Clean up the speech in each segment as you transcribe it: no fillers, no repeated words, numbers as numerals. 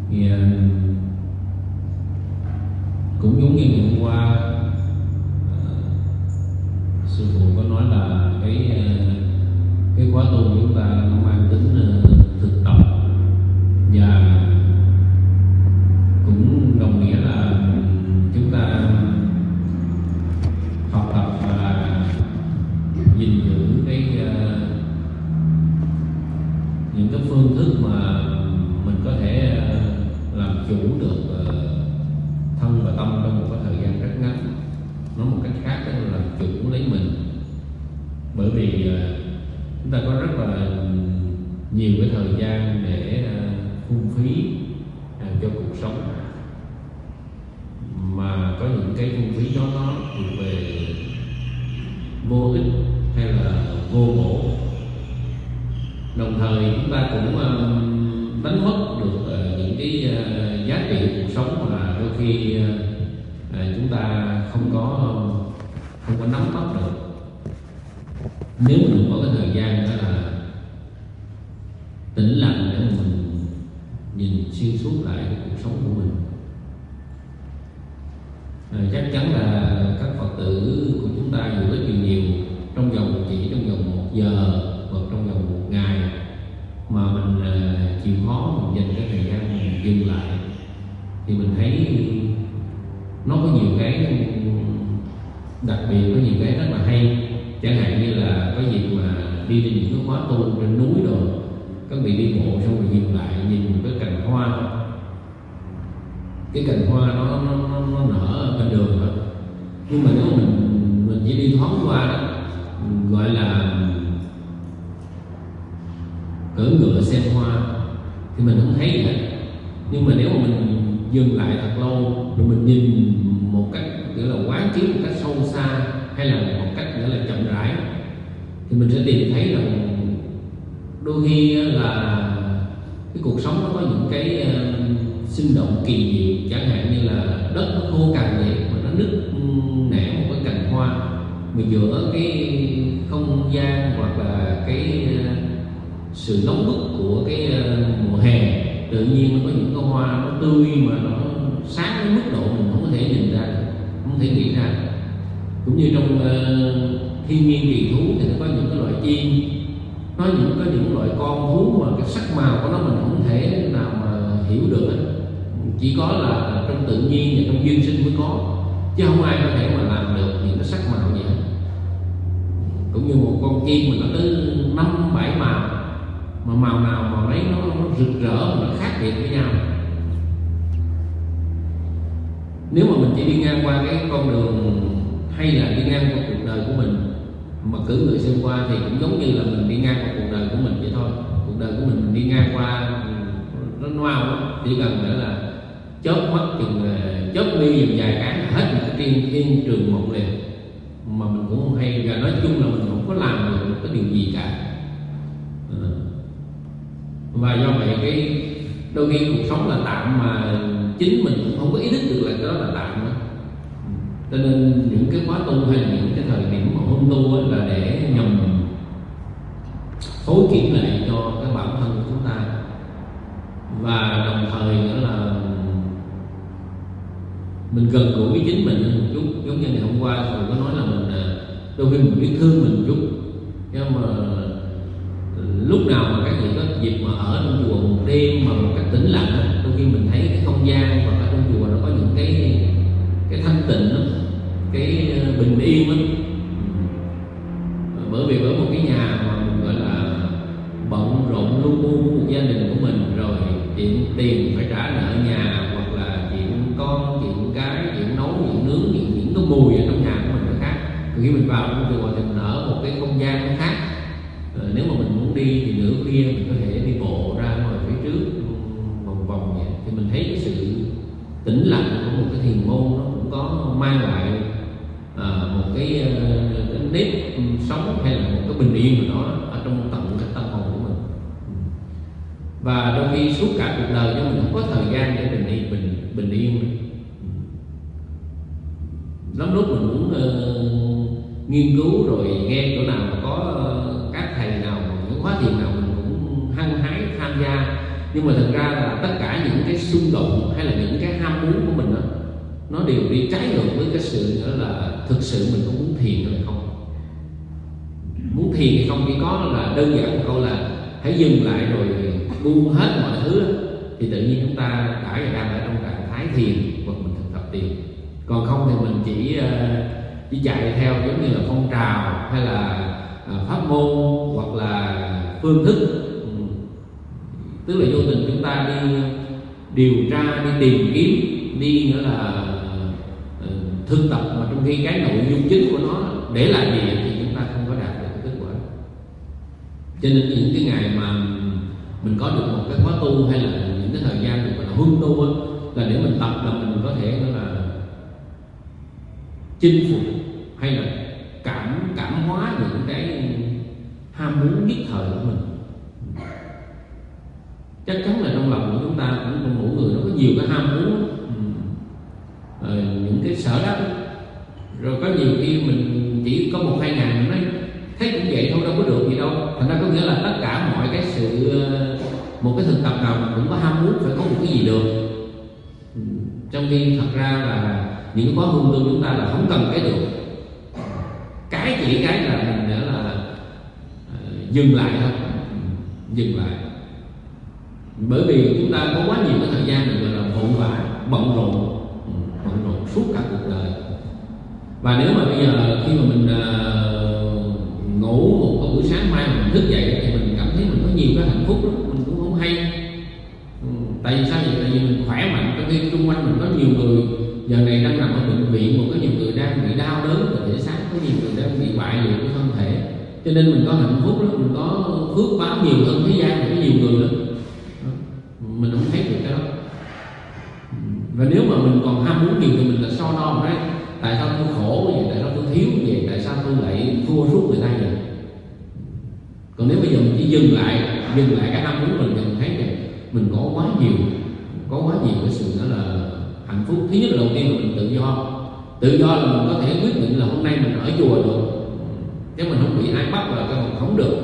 Thì cũng giống như ngày hôm qua sư phụ có nói là cái khóa tu của chúng ta nó mang tính thực tập, và cũng đồng nghĩa là chúng ta học tập và gìn giữ những cái phương thức mà mình có thể làm chủ được thân và tâm trong một cái thời gian rất ngắn. Nói một cách khác đó là làm chủ lấy mình, bởi vì chúng ta có rất là nhiều cái thời gian để phung phí cho cuộc sống, mà có những cái phung phí đó nó thuộc về vô ích hay là vô bổ. Đồng thời chúng ta cũng đánh mất được những cái giá trị cuộc sống mà đôi khi chúng ta không có nắm bắt được. Nếu mình có cái thời gian đó là tĩnh lặng để mình nhìn xuyên suốt lại cái cuộc sống của mình, chắc chắn là các Phật tử của chúng ta dù ít dù nhiều trong vòng trong vòng 1 giờ hoặc trong vòng 1 ngày mà mình chịu khó mình dành cái thời gian mình dừng lại, thì mình thấy nó có nhiều cái đặc biệt, có nhiều cái rất là hay. Chẳng hạn như là có dịp mà đi trên những cái khóa tu trên núi rồi, các vị đi bộ xong rồi dừng lại nhìn cái cành hoa, cái cành hoa nó nở ở bên đường thôi, nhưng mà nếu mình chỉ đi thoáng qua đó, gọi là cưỡi ngựa xem hoa, thì mình không thấy gì hết. Nhưng mà nếu mà mình dừng lại thật lâu rồi mình nhìn một cách kiểu là quán chiếu một cách sâu xa, hay là một cách nữa là chậm rãi, thì mình sẽ tìm thấy rằng đôi khi là cái cuộc sống nó có những cái sinh động kỳ diệu. Chẳng hạn như là đất nó khô cằn vậy mà nó nứt nẻ một cái cành hoa, mà giữa cái không gian hoặc là cái sự nóng bức của cái mùa hè, tự nhiên nó có những cái hoa nó tươi mà nó sáng đến mức độ mình không có thể nhìn ra, không thể nghĩ ra. Cũng như trong thiên nhiên kỳ thú thì nó có những cái loại chim, có những loại con thú mà cái sắc màu của nó mình không thể nào mà hiểu được ấy. Chỉ có là trong tự nhiên và trong duyên sinh mới có, chứ không ai có thể mà làm được những cái sắc màu vậy. Cũng như một con chim mà nó tới 5-7 màu, mà màu nào màu ấy nó rực rỡ và nó khác biệt với nhau. Nếu mà mình chỉ đi ngang qua cái con đường hay là đi ngang qua cuộc đời của mình mà cử người xem qua, thì cũng giống như là mình đi ngang qua cuộc đời của mình vậy thôi. Cuộc đời của mình đi ngang qua nó ngoao lắm, chỉ cần nữa là chớp mắt chừng chớp mi dùm vài cái là hết một cái thiên trường mộng liền, mà mình cũng không hay. Và nói chung là mình không có làm được cái điều gì cả. Và do vậy cái đôi khi cuộc sống là tạm mà chính mình cũng không có ý thức được là đó là tạm nữa. Cho nên những cái khóa tu hay là những cái thời điểm mà hôn tu là để nhằm phối kiểm lại cho cái bản thân của chúng ta, và đồng thời nữa là mình gần gũi với chính mình một chút. Giống như ngày hôm qua tôi có nói là mình đôi khi mình biết thương mình một chút, nhưng mà lúc nào mà các vị có dịp mà ở trong chùa một đêm mà một cách tĩnh lặng, đôi khi mình thấy cái không gian hoặc là trong chùa nó có những cái thanh tịnh đó, cái bình yên đó. Bởi vì ở một cái nhà mà mình gọi là bận rộn lu bu của một gia đình của mình, rồi chuyện tiền phải trả nợ nhà, hoặc là chuyện con, chuyện cái, chuyện nấu, chuyện nướng, những cái mùi ở trong nhà của mình nó khác. Khi mình vào trong chùa thì mình ở một cái không gian nó khác. Nếu mà mình muốn đi thì nửa khuya mình có thể đi bộ ra ngoài phía trước vòng vòng vậy, thì mình thấy cái sự tĩnh lặng của một cái thiền môn nó cũng có mang lại một cái nếp sống hay là một cái bình yên nào đó ở trong tận cái tâm hồn của mình. Và đôi khi suốt cả cuộc đời cho mình không có thời gian để bình yên. Lắm lúc mình muốn nghiên cứu rồi nghe chỗ nào mà có các thầy nào mà những khóa thiền nào mình cũng hăng hái tham gia, nhưng mà thật ra là tất cả những cái xung nó đều đi trái ngược với cái sự nữa là thực sự mình có muốn thiền hay là không. Muốn thiền hay không chỉ có là đơn giản một câu là hãy dừng lại rồi buông hết mọi thứ đó, thì tự nhiên chúng ta đã và đang ở trong trạng thái thiền hoặc mình thực tập thiền. Còn không thì mình chỉ chạy theo giống như là phong trào hay là pháp môn hoặc là phương thức, tức là vô tình chúng ta đi điều tra, đi tìm kiếm, đi nữa là thực tập, mà trong khi cái nội dung chính của nó để lại gì thì chúng ta không có đạt được cái kết quả. Cho nên những cái ngày mà mình có được một cái khóa tu hay là những cái thời gian được gọi là huân tu á, là để mình tập là mình có thể nữa là chinh phục hay là cảm hóa những cái ham muốn nhất thời của mình. Chắc chắn là trong lòng của chúng ta cũng trong mỗi người nó có nhiều cái ham muốn, những cái sở đắc. Rồi có nhiều khi mình chỉ có 1-2 ngày mình nói thấy cũng vậy thôi, đâu có được gì đâu. Thành ra có nghĩa là tất cả mọi cái sự một cái thực tập nào mình cũng có ham muốn phải có một cái gì được, trong khi thật ra là những cái khóa huân tu chúng ta là không cần cái được, cái chỉ cái là mình đã là dừng lại thôi, dừng lại. Bởi vì chúng ta có quá nhiều cái thời gian mình gọi là vội vã, bận rộn suốt cả cuộc đời. Và nếu mà bây giờ khi mà mình ngủ một cái buổi sáng mai mà mình thức dậy thì mình cảm thấy mình có nhiều cái hạnh phúc đó, mình cũng không hay. Tại vì sao vậy? Tại vì mình khỏe mạnh, trong khi xung quanh mình có nhiều người giờ này đang nằm ở bệnh viện, mà có nhiều người đang bị đau đớn về thể xác, có nhiều người đang bị bại liệt của thân thể. Cho nên mình có hạnh phúc đó, mình có phước báo nhiều hơn thế gian thì có nhiều người nữa, mình không thấy được cái đó. Và nếu mà mình còn ham muốn nhiều thì mình là so đo đấy, tại sao tôi khổ vậy, tại sao tôi thiếu vậy, tại sao tôi lại thua suốt người ta vậy. Còn nếu bây giờ mình chỉ dừng lại cái ham muốn mình, thì mình thấy rằng mình có quá nhiều cái sự đó là hạnh phúc. Thứ nhất là đầu tiên là mình tự do là mình có thể quyết định là hôm nay mình ở chùa được, chứ mình không bị ai bắt là cái mình không được.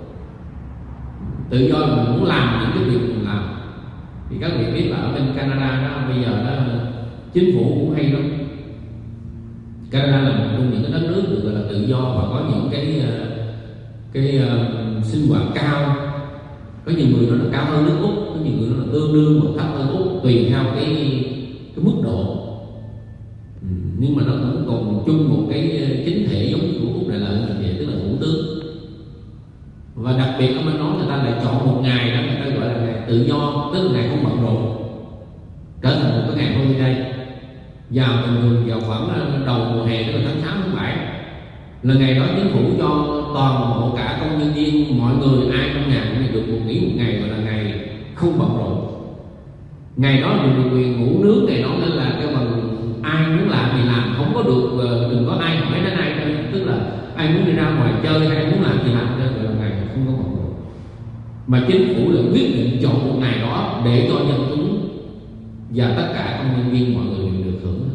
Tự do là mình muốn làm những cái việc mình làm. Thì các vị biết là ở bên Canada đó bây giờ đó chính phủ cũng hay lắm. Canada là một trong những cái đất nước được gọi là tự do và có những cái sinh hoạt cao. Có nhiều người nó là cao hơn nước Úc, có nhiều người nó là tương đương hoặc thấp hơn Úc, tùy theo cái mức độ. Nhưng mà nó cũng còn chung một cái chính thể giống như của Úc Đại Lợi là vậy, tức là thủ tướng. Và đặc biệt ở bên đó người ta lại chọn một ngày đó người ta gọi là ngày tự do, tức là ngày không bận rộn, trở thành một cái ngày holiday. Vào bình thường vào khoảng đầu mùa hè, tức là tháng 6 tháng 7 là ngày đó chính phủ cho toàn bộ cả công nhân viên, mọi người ai trong nhà cũng được nghỉ một ngày, gọi là ngày không bận rộn. Ngày đó mình được quyền ngủ nướng, ngày đó nên là cái bằng ai muốn làm thì làm, không có được đừng có ai hỏi đến ai, tức là ai muốn đi ra ngoài chơi hay muốn làm gì làm, gọi là ngày không có bận rộn. Mà chính phủ lại quyết định chọn một ngày đó để cho dân chúng và tất cả công nhân viên mọi người đều được hưởng.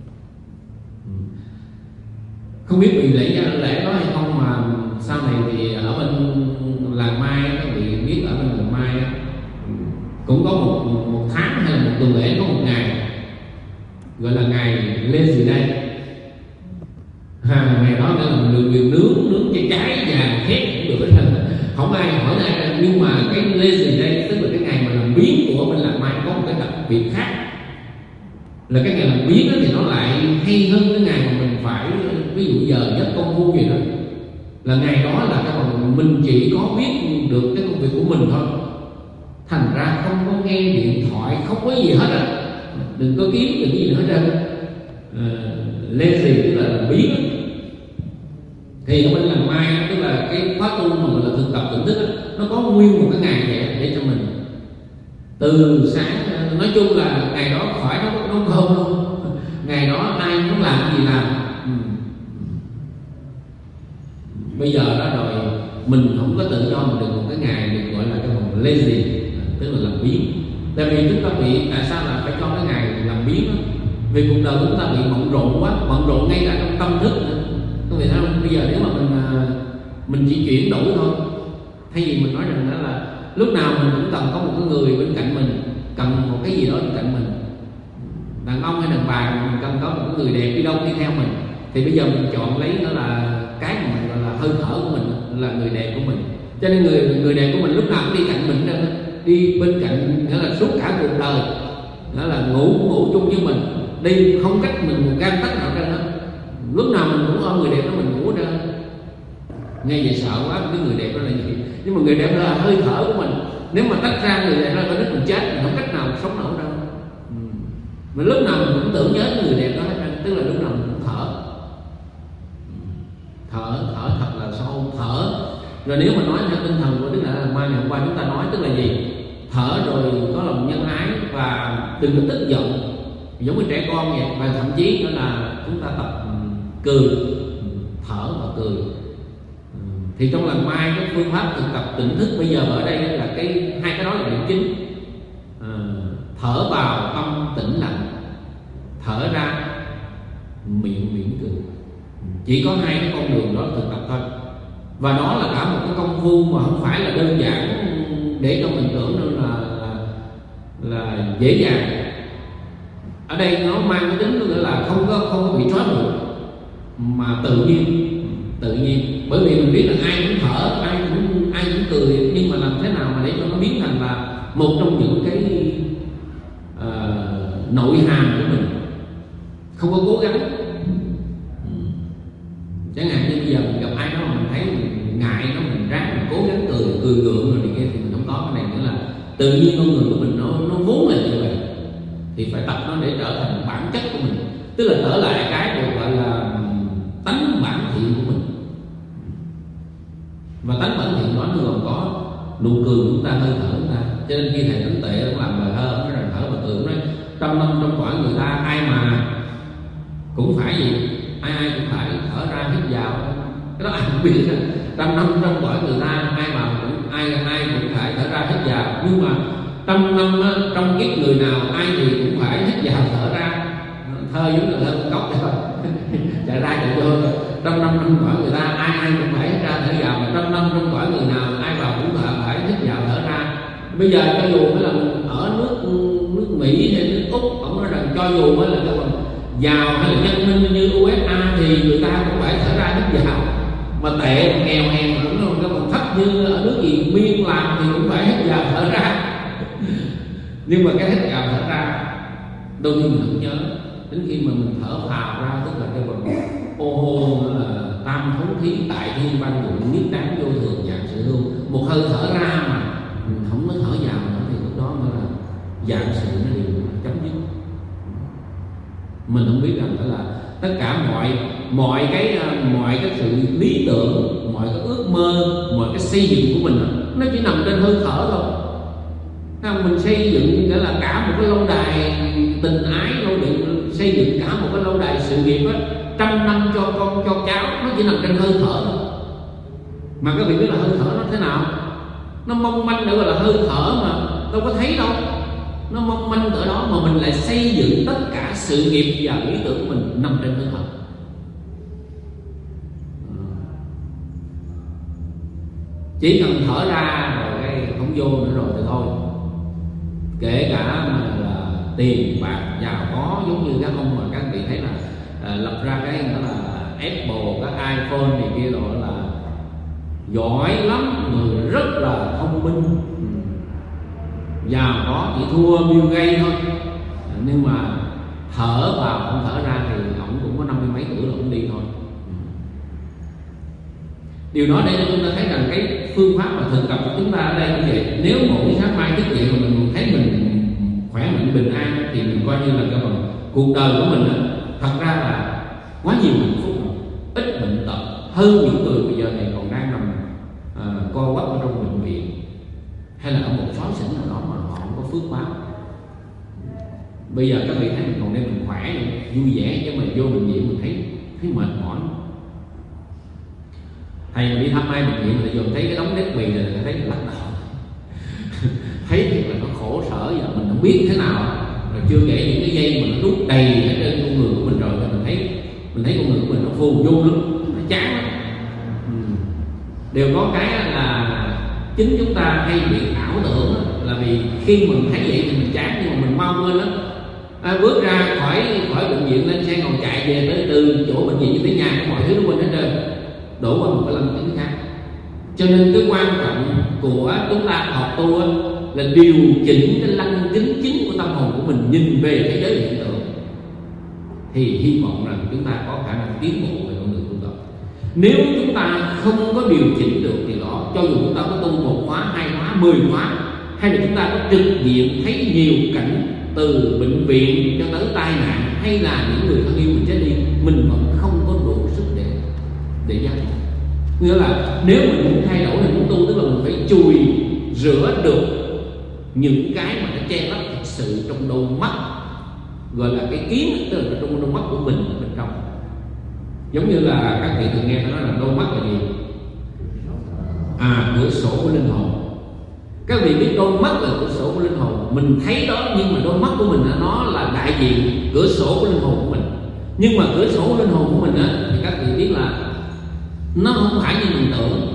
Không biết vì lẽ đó hay không mà sau này thì ở bên làng Mai, các vị biết ở bên làng Mai cũng có một tháng hay là một tuần lễ có một ngày gọi là ngày Lazy Day. Ngày đó là mình được quyền nướng trái và khét cũng được hết, không ai hỏi ai. Nhưng mà cái Lazy Day tức là cái ngày mà làm biếng của bên làng Mai có một cái đặc biệt khác, là cái ngày làm biếng đó thì nó lại hay hơn cái ngày mà mình phải ví dụ giờ giấc công phu gì đó. Là ngày đó là cái phần mình chỉ có biết được cái công việc của mình thôi, thành ra không có nghe điện thoại, không có gì hết à, đừng có kiếm đừng gì nữa hết trơn. Lazy tức là làm biếng. Thì ở bên làng Mai tức là cái khóa tu mà gọi là thực tập tỉnh thức đó, nó có nguyên một cái ngày vậy để cho mình từ sáng, nói chung là ngày đó khỏi nó không luôn, ngày đó ai muốn làm gì làm. Bây giờ đó rồi mình không có tự do mình được một cái ngày được gọi là cái phần lazy, tức là làm biếng. Tại vì chúng ta bị, tại sao là phải cho cái ngày làm biếng đó? Vì cuộc đời chúng ta bị bận rộn quá, bận rộn ngay cả trong tâm thức nữa. Các vị thấy không? Bây giờ nếu mà mình chỉ chuyển đổi thôi, thay vì mình nói rằng đó là lúc nào mình cũng cần có một cái người bên cạnh mình, cần một cái gì đó bên cạnh mình, đàn ông hay đàn bà mình cần có một người đẹp đi đâu đi theo mình, thì bây giờ mình chọn lấy đó là cái mà mình gọi là hơi thở của mình, là người đẹp của mình. Cho nên người đẹp của mình lúc nào cũng đi cạnh mình đó, đi bên cạnh, nghĩa là suốt cả cuộc đời, đó là ngủ chung với mình, đi không cách mình một gang tấc nào ra đó. Lúc nào mình cũng ôm người đẹp đó mình ngủ ra. Nghe vậy sợ quá, cái người đẹp đó là gì? Nhưng mà người đẹp đó là hơi thở của mình. Nếu mà tách ra người đẹp ra có đứt mình chết, mình không cách nào sống nổi đâu. Mà lúc nào mình cũng tưởng nhớ người đẹp đó hết ra, tức là lúc nào mình cũng thở thật là sâu, thở. Rồi nếu mà nói theo tinh thần của Đức Đại Mai ngày hôm qua chúng ta nói, tức là gì? Thở rồi có lòng nhân ái và đừng có tức giận, giống như trẻ con vậy. Và thậm chí nữa là chúng ta tập cười, thở và cười. Thì trong lần Mai cái phương pháp thực tập tỉnh thức bây giờ ở đây là hai cái đó là điểm chính. Thở vào tâm tĩnh lặng, thở ra miệng mỉm cười. Chỉ có hai cái con đường đó thực tập thôi. Và đó là cả một cái công phu mà không phải là đơn giản để cho mình tưởng đâu là dễ dàng. Ở đây nó mang cái tính nữa là không có bị trói buộc, mà tự nhiên. Bởi vì mình biết là ai cũng thở, ai cũng cười, nhưng mà làm thế nào mà để cho nó biến thành là một trong những cái nội hàm của mình, không có cố gắng. Chẳng hạn như bây giờ mình gặp ai đó mà mình thấy mình ngại nó, mình ráng mình cố gắng cười gượng rồi này kia, thì mình không có cái này nữa. Là tự nhiên con người của mình nó vốn là như vậy, thì phải tập nó để trở thành bản chất của mình, tức là trở lại cái được gọi là tánh bản thiện của mình. Và tánh bản thiện đó nó gồm có nụ cười của chúng ta, hơi thở của chúng ta. Cho nên khi thầy Tấn Tệ cũng làm bài thơ, nó rằng thở và cười, nói trăm năm trong cõi người ta ai mà cũng phải gì, ai cũng phải thở ra hít vào. Cái đó ai cũng biết. Trăm năm trong cõi người ta ai cũng phải thở ra hít vào. Nhưng mà trăm năm trong kiếp người nào ai thì cũng phải hít vào thở ra. Thơ giống như thơ con cốc vậy thôi. Chạy ra chạy vô. Trăm năm trong cõi người ta ai cũng phải hít ra thở vào. Mà trăm năm trong cõi người nào ai vào cũng phải hít vào thở ra. Bây giờ cho dù mới là mình ở nước Mỹ hay nước Úc, ông nói rằng cho dù mới là cái bằng giàu hay là nhân minh như USA thì người ta cũng phải thở ra hít vào. Mà tệ mà nghèo hèn cũng là cái bằng thấp như ở nước gì Miên làm thì cũng phải hít vào thở ra. Nhưng mà cái hít vào thở ra đôi khi mình không nhớ, đến khi mà mình thở phào ra, tức là cái bằng ô hô là tam thống thí tại thiên văn dụng nhất đáng vô thường dạng sự hương. Một hơi thở ra mà mình không có thở vào nữa thì lúc đó mới là dạng sự nó đều chấm dứt. Mình không biết rằng đó là tất cả mọi cái sự lý tưởng, mọi cái ước mơ, mọi cái xây dựng của mình đó, nó chỉ nằm trên hơi thở thôi. Mình xây dựng nghĩa là cả một cái lâu đài tình ái, xây dựng cả một cái lâu đài sự nghiệp á, 100 năm cho con cho cháu, nó chỉ nằm trên hơi thở thôi. Mà các vị biết là hơi thở nó thế nào? Nó mong manh nữa, gọi là hơi thở mà đâu có thấy đâu. Nó mong manh ở đó mà mình lại xây dựng tất cả sự nghiệp và lý tưởng của mình nằm trên hơi thở. Chỉ cần thở ra rồi cái không vô nữa rồi thì thôi. Kể cả mà là tiền bạc giàu có, giống như các ông mà các vị thấy là lập ra cái đó là Apple, các iPhone này kia rồi, là giỏi lắm, người rất là thông minh, giàu có, chỉ thua Bill Gates thôi. Nhưng mà thở vào không thở ra thì ổng cũng có 50 mấy tuổi là ổng đi thôi. Điều đó để cho chúng ta thấy rằng cái phương pháp mà thực tập của chúng ta ở đây cũng vậy. Nếu mỗi sáng mai thức dậy mà mình thấy mình khỏe mạnh bình an thì mình coi như là cái phần cuộc đời của mình đó, thật ra là quá nhiều hạnh phúc, ít bệnh tật hơn những người bây giờ này còn đang nằm co quắp ở trong bệnh viện, hay là ở một xó xỉnh nào đó mà họ không có phước báo. Bây giờ các vị thấy mình còn đây mình khỏe, vui vẻ, chứ mà vô bệnh viện mình thấy mệt mỏi. Thầy mà đi thăm ai bệnh viện thì dồn thấy cái đống nếp bì này là thấy lắc đầu. Thấy thiệt là nó khổ sở, giờ mình không biết thế nào. Rồi chưa kể những cái dây mà nó đút đầy hết trên con người của mình rồi, thì mình thấy con người của mình nó phù du lắm, nó chán lắm. Đều có cái là chính chúng ta hay bị ảo tưởng, là vì khi mình thấy vậy thì mình chán, nhưng mà mình mau quên lắm. bước ra khỏi bệnh viện lên xe còn chạy về tới từ chỗ bệnh viện tới nhà, mọi thứ nó quên hết trơn, đổ qua một cái lăng kính khác. Cho nên cái quan trọng của chúng ta học tu là điều chỉnh cái lăng kính chính của tâm hồn của mình, nhìn về thế giới hiện tượng, thì hy vọng rằng chúng ta có khả năng tiến bộ về con đường tu tập. Nếu chúng ta không có điều chỉnh được thì đó, cho dù chúng ta có tu 1 khóa, 2 khóa, 10 khóa, hay là chúng ta có trực diện thấy nhiều cảnh từ bệnh viện cho tới tai nạn, hay là những người thân yêu mình chết đi, mình vẫn không có đủ sức để giác ngộ. Nghĩa là nếu mình muốn thay đổi, mình muốn tu, tức là mình phải chùi rửa được những cái mà nó che lấp thực sự trong đôi mắt, gọi là cái kiến, tức là trong đôi mắt của mình ở bên trong. Giống như là các vị thường nghe nói là đôi mắt là gì? Cửa sổ của linh hồn. Các vị biết đôi mắt là cửa sổ của linh hồn, mình thấy đó, nhưng mà đôi mắt của mình nó là đại diện cửa sổ của linh hồn của mình. Nhưng mà cửa sổ của linh hồn của mình thì các vị biết là nó không phải như mình tưởng.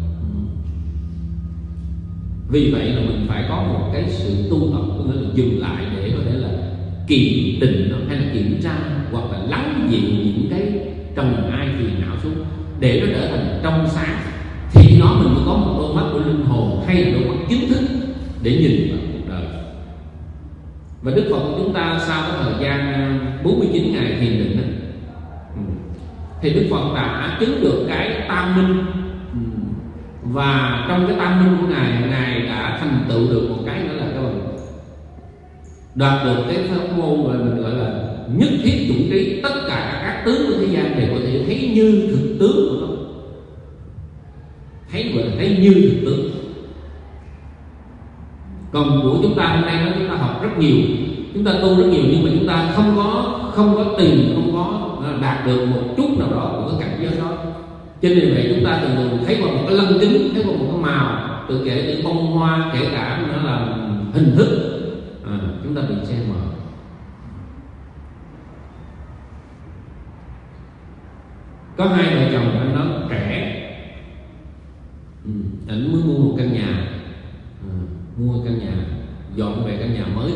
Vì vậy là mình phải có một cái sự tu tập, có nghĩa là dừng lại để có thể là kiểm định nó, hay là kiểm tra, hoặc là lắng dịu những cái trần ai phiền não xuống để nó trở thành trong sáng. Thì đó mình mới có một đôi mắt của linh hồn, hay là đôi mắt chính thức để nhìn vào cuộc đời. Và Đức Phật của chúng ta sau cái thời gian 49 ngày thiền định đó, thì Đức Phật đã chứng được cái tam minh. Và trong cái tam minh của Ngài đã thành tựu được một cái nữa là các bạn đoạt được cái pháp môn mà mình gọi là nhất thiết chủng trí, tất cả các tướng của thế gian đều có thể thấy như thực tướng của nó, thấy như thực tướng. Còn của chúng ta hôm nay chúng ta học rất nhiều, chúng ta tu rất nhiều, nhưng mà chúng ta không có tìm, không có đạt được một chút nào đó của cái cảnh giới đó. Cho nên vậy chúng ta thường thấy qua một cái lăng kính, thấy qua một cái màu, tự kể từ bông hoa, kể cả nó là hình thức, chúng ta bị che mờ. Có hai vợ chồng anh đó trẻ, ảnh mới mua một căn nhà, dọn về căn nhà mới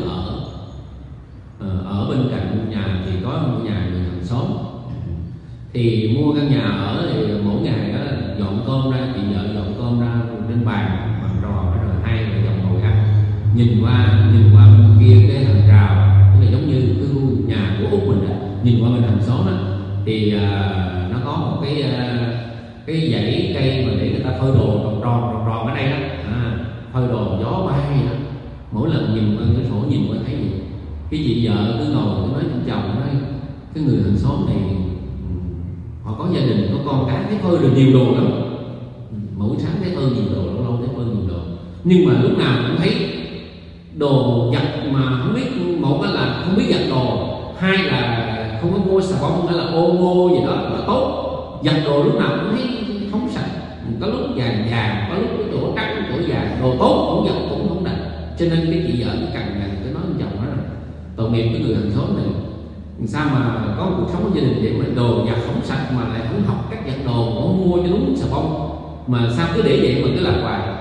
ở bên cạnh nhà thì có một nhà người hàng xóm. Thì mua căn nhà ở thì mỗi ngày đó dọn cơm ra, chị vợ dọn cơm ra trên bàn tròn, rồi hai vợ chồng ngồi ăn, nhìn qua bên kia cái hàng rào, tức là giống như cái khu nhà của Úc mình đó, nhìn qua bên hàng xóm đó, thì nó có một cái dãy cây mà để người ta phơi đồ tròn ở đây đó, phơi đồ gió bay đó. Mỗi lần nhìn qua cái sổ nhìn qua thấy gì, cái chị vợ cứ ngồi cứ nói với chồng, nói cái người hàng xóm này họ có gia đình, có con cái, thấy phơi được nhiều đồ lắm. Mỗi sáng thấy phơi nhiều đồ, lâu thấy phơi nhiều đồ, nhưng mà lúc nào cũng thấy đồ giặt mà không biết, một là không biết giặt đồ, hai là không có mua xà bông hay là ô mô gì đó là tốt. Giặt đồ lúc nào cũng thấy không sạch, có lúc vàng, có lúc cái chỗ trắng, chỗ vàng, đồ tốt cũng giặt cũng không đẹp. Cho nên cái chị vợ cái càng ngày cứ nói với chồng đó là tội nghiệp cái người hàng xóm này, sao mà có một cuộc sống gia đình vậy mà đồ giặt không sạch, mà lại không học cách giặt đồ, không mua cho đúng xà bông, mà sao cứ để vậy mà cứ làm hoài.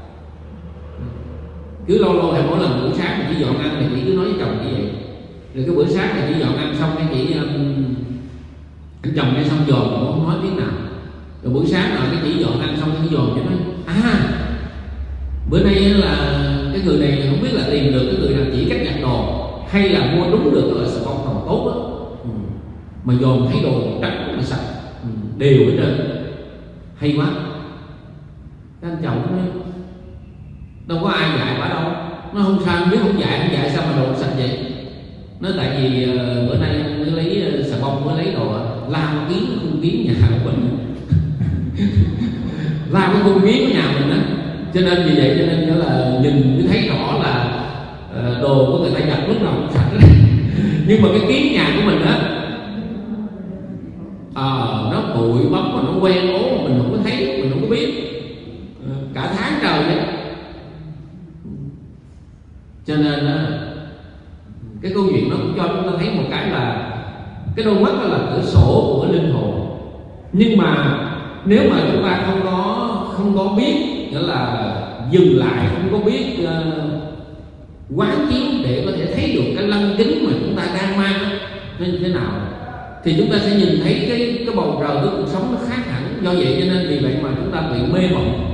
Cứ lâu hay mỗi lần buổi sáng thì chỉ dọn ăn thì chị cứ nói với chồng như vậy. Rồi cái bữa sáng thì chị dọn ăn xong cái chị anh chồng nghe xong dồn cũng không nói tiếng nào. Rồi buổi sáng rồi cái chị dọn ăn xong cái dồn cho nói bữa nay là cái người này không biết là tìm được cái người nào chỉ cách giặt đồ, hay là mua đúng được cái loại xà bông còn tốt đó, mà dồn thấy đồ trắng mà sạch đều hết trơn, hay quá. Cái anh chồng nói đâu có ai dạy bà đâu, nó không sao, biết không dạy sao mà đồ sạch vậy. Nó tại vì bữa nay mới lấy xà bông, mới lấy đồ lao kiến khung kiến nhà của mình lao cái khung kiến của nhà mình á, cho nên vì vậy cho nên đó là nhìn mới thấy rõ là đồ của người ta giặt lúc nào cũng sạch nhưng mà cái kiến nhà của mình á nó bụi bấm mà nó quen ố mà mình không có thấy, mình không có biết, cả tháng trời đấy. Cho nên cái câu chuyện nó cũng cho chúng ta thấy một cái là cái đôi mắt đó là cửa sổ của linh hồn. Nhưng mà nếu mà chúng ta không có biết, nghĩa là dừng lại, không có biết quán chiếu để có thể thấy được cái lăng kính mà chúng ta nó như thế nào, thì chúng ta sẽ nhìn thấy cái bầu trời của cuộc sống nó khác hẳn. Do vậy cho nên vì vậy mà chúng ta bị mê mộng,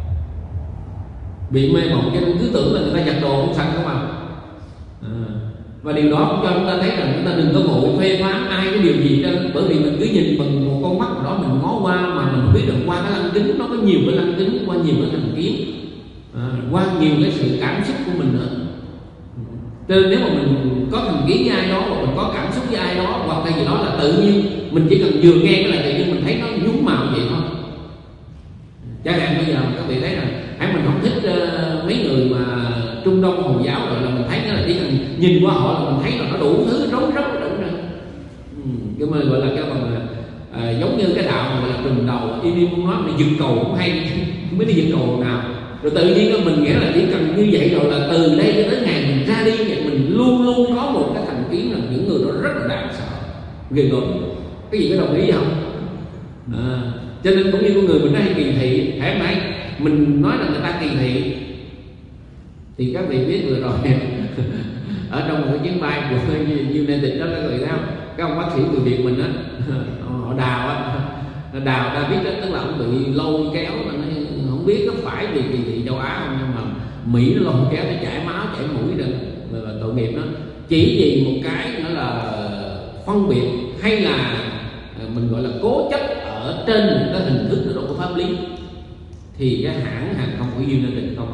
cho nên cứ tưởng là người ta giặt đồ không sạch không à. Và điều đó cũng cho chúng ta thấy rằng chúng ta đừng có vội phê phán ai cái điều gì đó, bởi vì mình cứ nhìn bằng một con mắt đó mình ngó qua mà mình không biết được qua cái lăng kính nó có nhiều cái lăng kính, qua nhiều cái thành kiến, qua nhiều cái sự cảm xúc của mình nữa. Cho nên nếu mà mình có thành kiến với ai đó, hoặc mình có cảm xúc với ai đó, hoặc cái gì đó là tự nhiên mình chỉ cần vừa nghe cái là tự nhiên mình thấy nó nhúng màu vậy thôi. Chẳng hạn bây giờ các vị thấy rằng hãy mình không thích mấy người mà Trung Đông Hồi giáo rồi là mình thấy nó là chỉ cần nhìn qua họ là mình thấy là nó đủ thứ rối rắm đủ rồi. Cái mà gọi là cái bằng giống như cái đạo mà gọi là trùm đầu, im muốn nói mình giật cầu cũng hay, không biết đi giật cầu nào. Rồi tự nhiên mình nghĩa là chỉ cần như vậy rồi là từ đây cho tới ngày mình ra đi vậy, mình luôn luôn có một cái thành kiến là những người đó rất là đáng sợ, ghê gớm. Cái gì có đồng ý không? Cho nên cũng như con người mình nó hay kỳ thị. Hãy mà mình nói là người ta kỳ thị thì các vị biết vừa rồi ở trong một cái chuyến bay của United đó, các vị thấy không? Cái ông bác sĩ người Việt mình á, họ đào David đó, tức là ông bị lôi kéo, mà nó không biết có phải vì kỳ thị châu Á không, nhưng mà Mỹ nó lôi kéo nó chảy máu chảy mũi rồi, là tội nghiệp đó. Chỉ vì một cái nó là phân biệt hay là mình gọi là cố chấp ở trên một cái hình thức nào đó của pháp lý, thì cái hãng hàng không của United không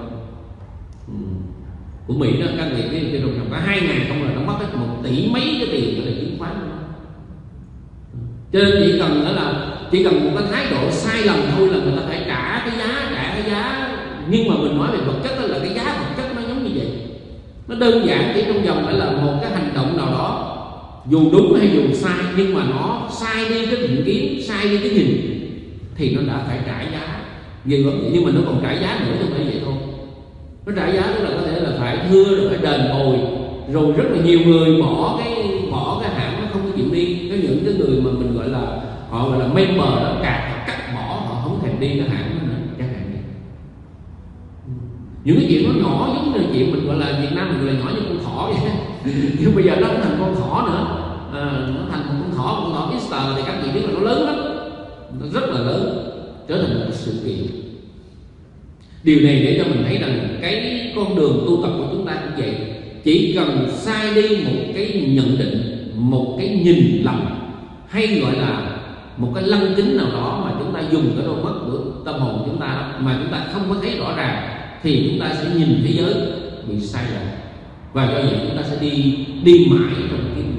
của Mỹ đó, các vị biết cái đồng có 2 ngày không là nó mất hết 1 tỷ mấy cái tiền để chứng khoán đó. Cho nên chỉ cần một cái thái độ sai lầm thôi là người ta phải trả cái giá. Nhưng mà mình nói về vật chất đó là cái giá vật chất nó giống như vậy. Nó đơn giản chỉ trong vòng phải là một cái hành động nào đó, dù đúng hay dù sai, nhưng mà nó sai đi cái định kiến, sai đi cái nhìn, thì nó đã phải trả giá. Nhưng mà nó còn trả giá nữa chứ không phải vậy thôi. Nó trả giá tức là có thể là phải thưa, rồi phải đền bồi, rồi rất là nhiều người bỏ cái hãng nó không có chịu đi. Có những cái người mà mình gọi là họ gọi là member đó, cắt bỏ, họ không thèm đi cái hãng nữa, chẳng hạn vậy. Những cái chuyện nó nhỏ giống như chuyện mình gọi là Việt Nam mình gọi là nhỏ như con thỏ vậy. Nhưng bây giờ nó không thành con thỏ nữa, nó thành một con thỏ Easter thì các vị biết là nó lớn lắm, nó rất là lớn, trở thành một sự kiện. Điều này để cho mình thấy rằng cái con đường tu tập của chúng ta cũng vậy. Chỉ cần sai đi một cái nhận định, một cái nhìn lầm, hay gọi là một cái lăng kính nào đó mà chúng ta dùng cái đôi mắt của tâm hồn của chúng ta mà chúng ta không có thấy rõ ràng, thì chúng ta sẽ nhìn thế giới bị sai lầm, và do vậy chúng ta sẽ đi mãi trong cái đường.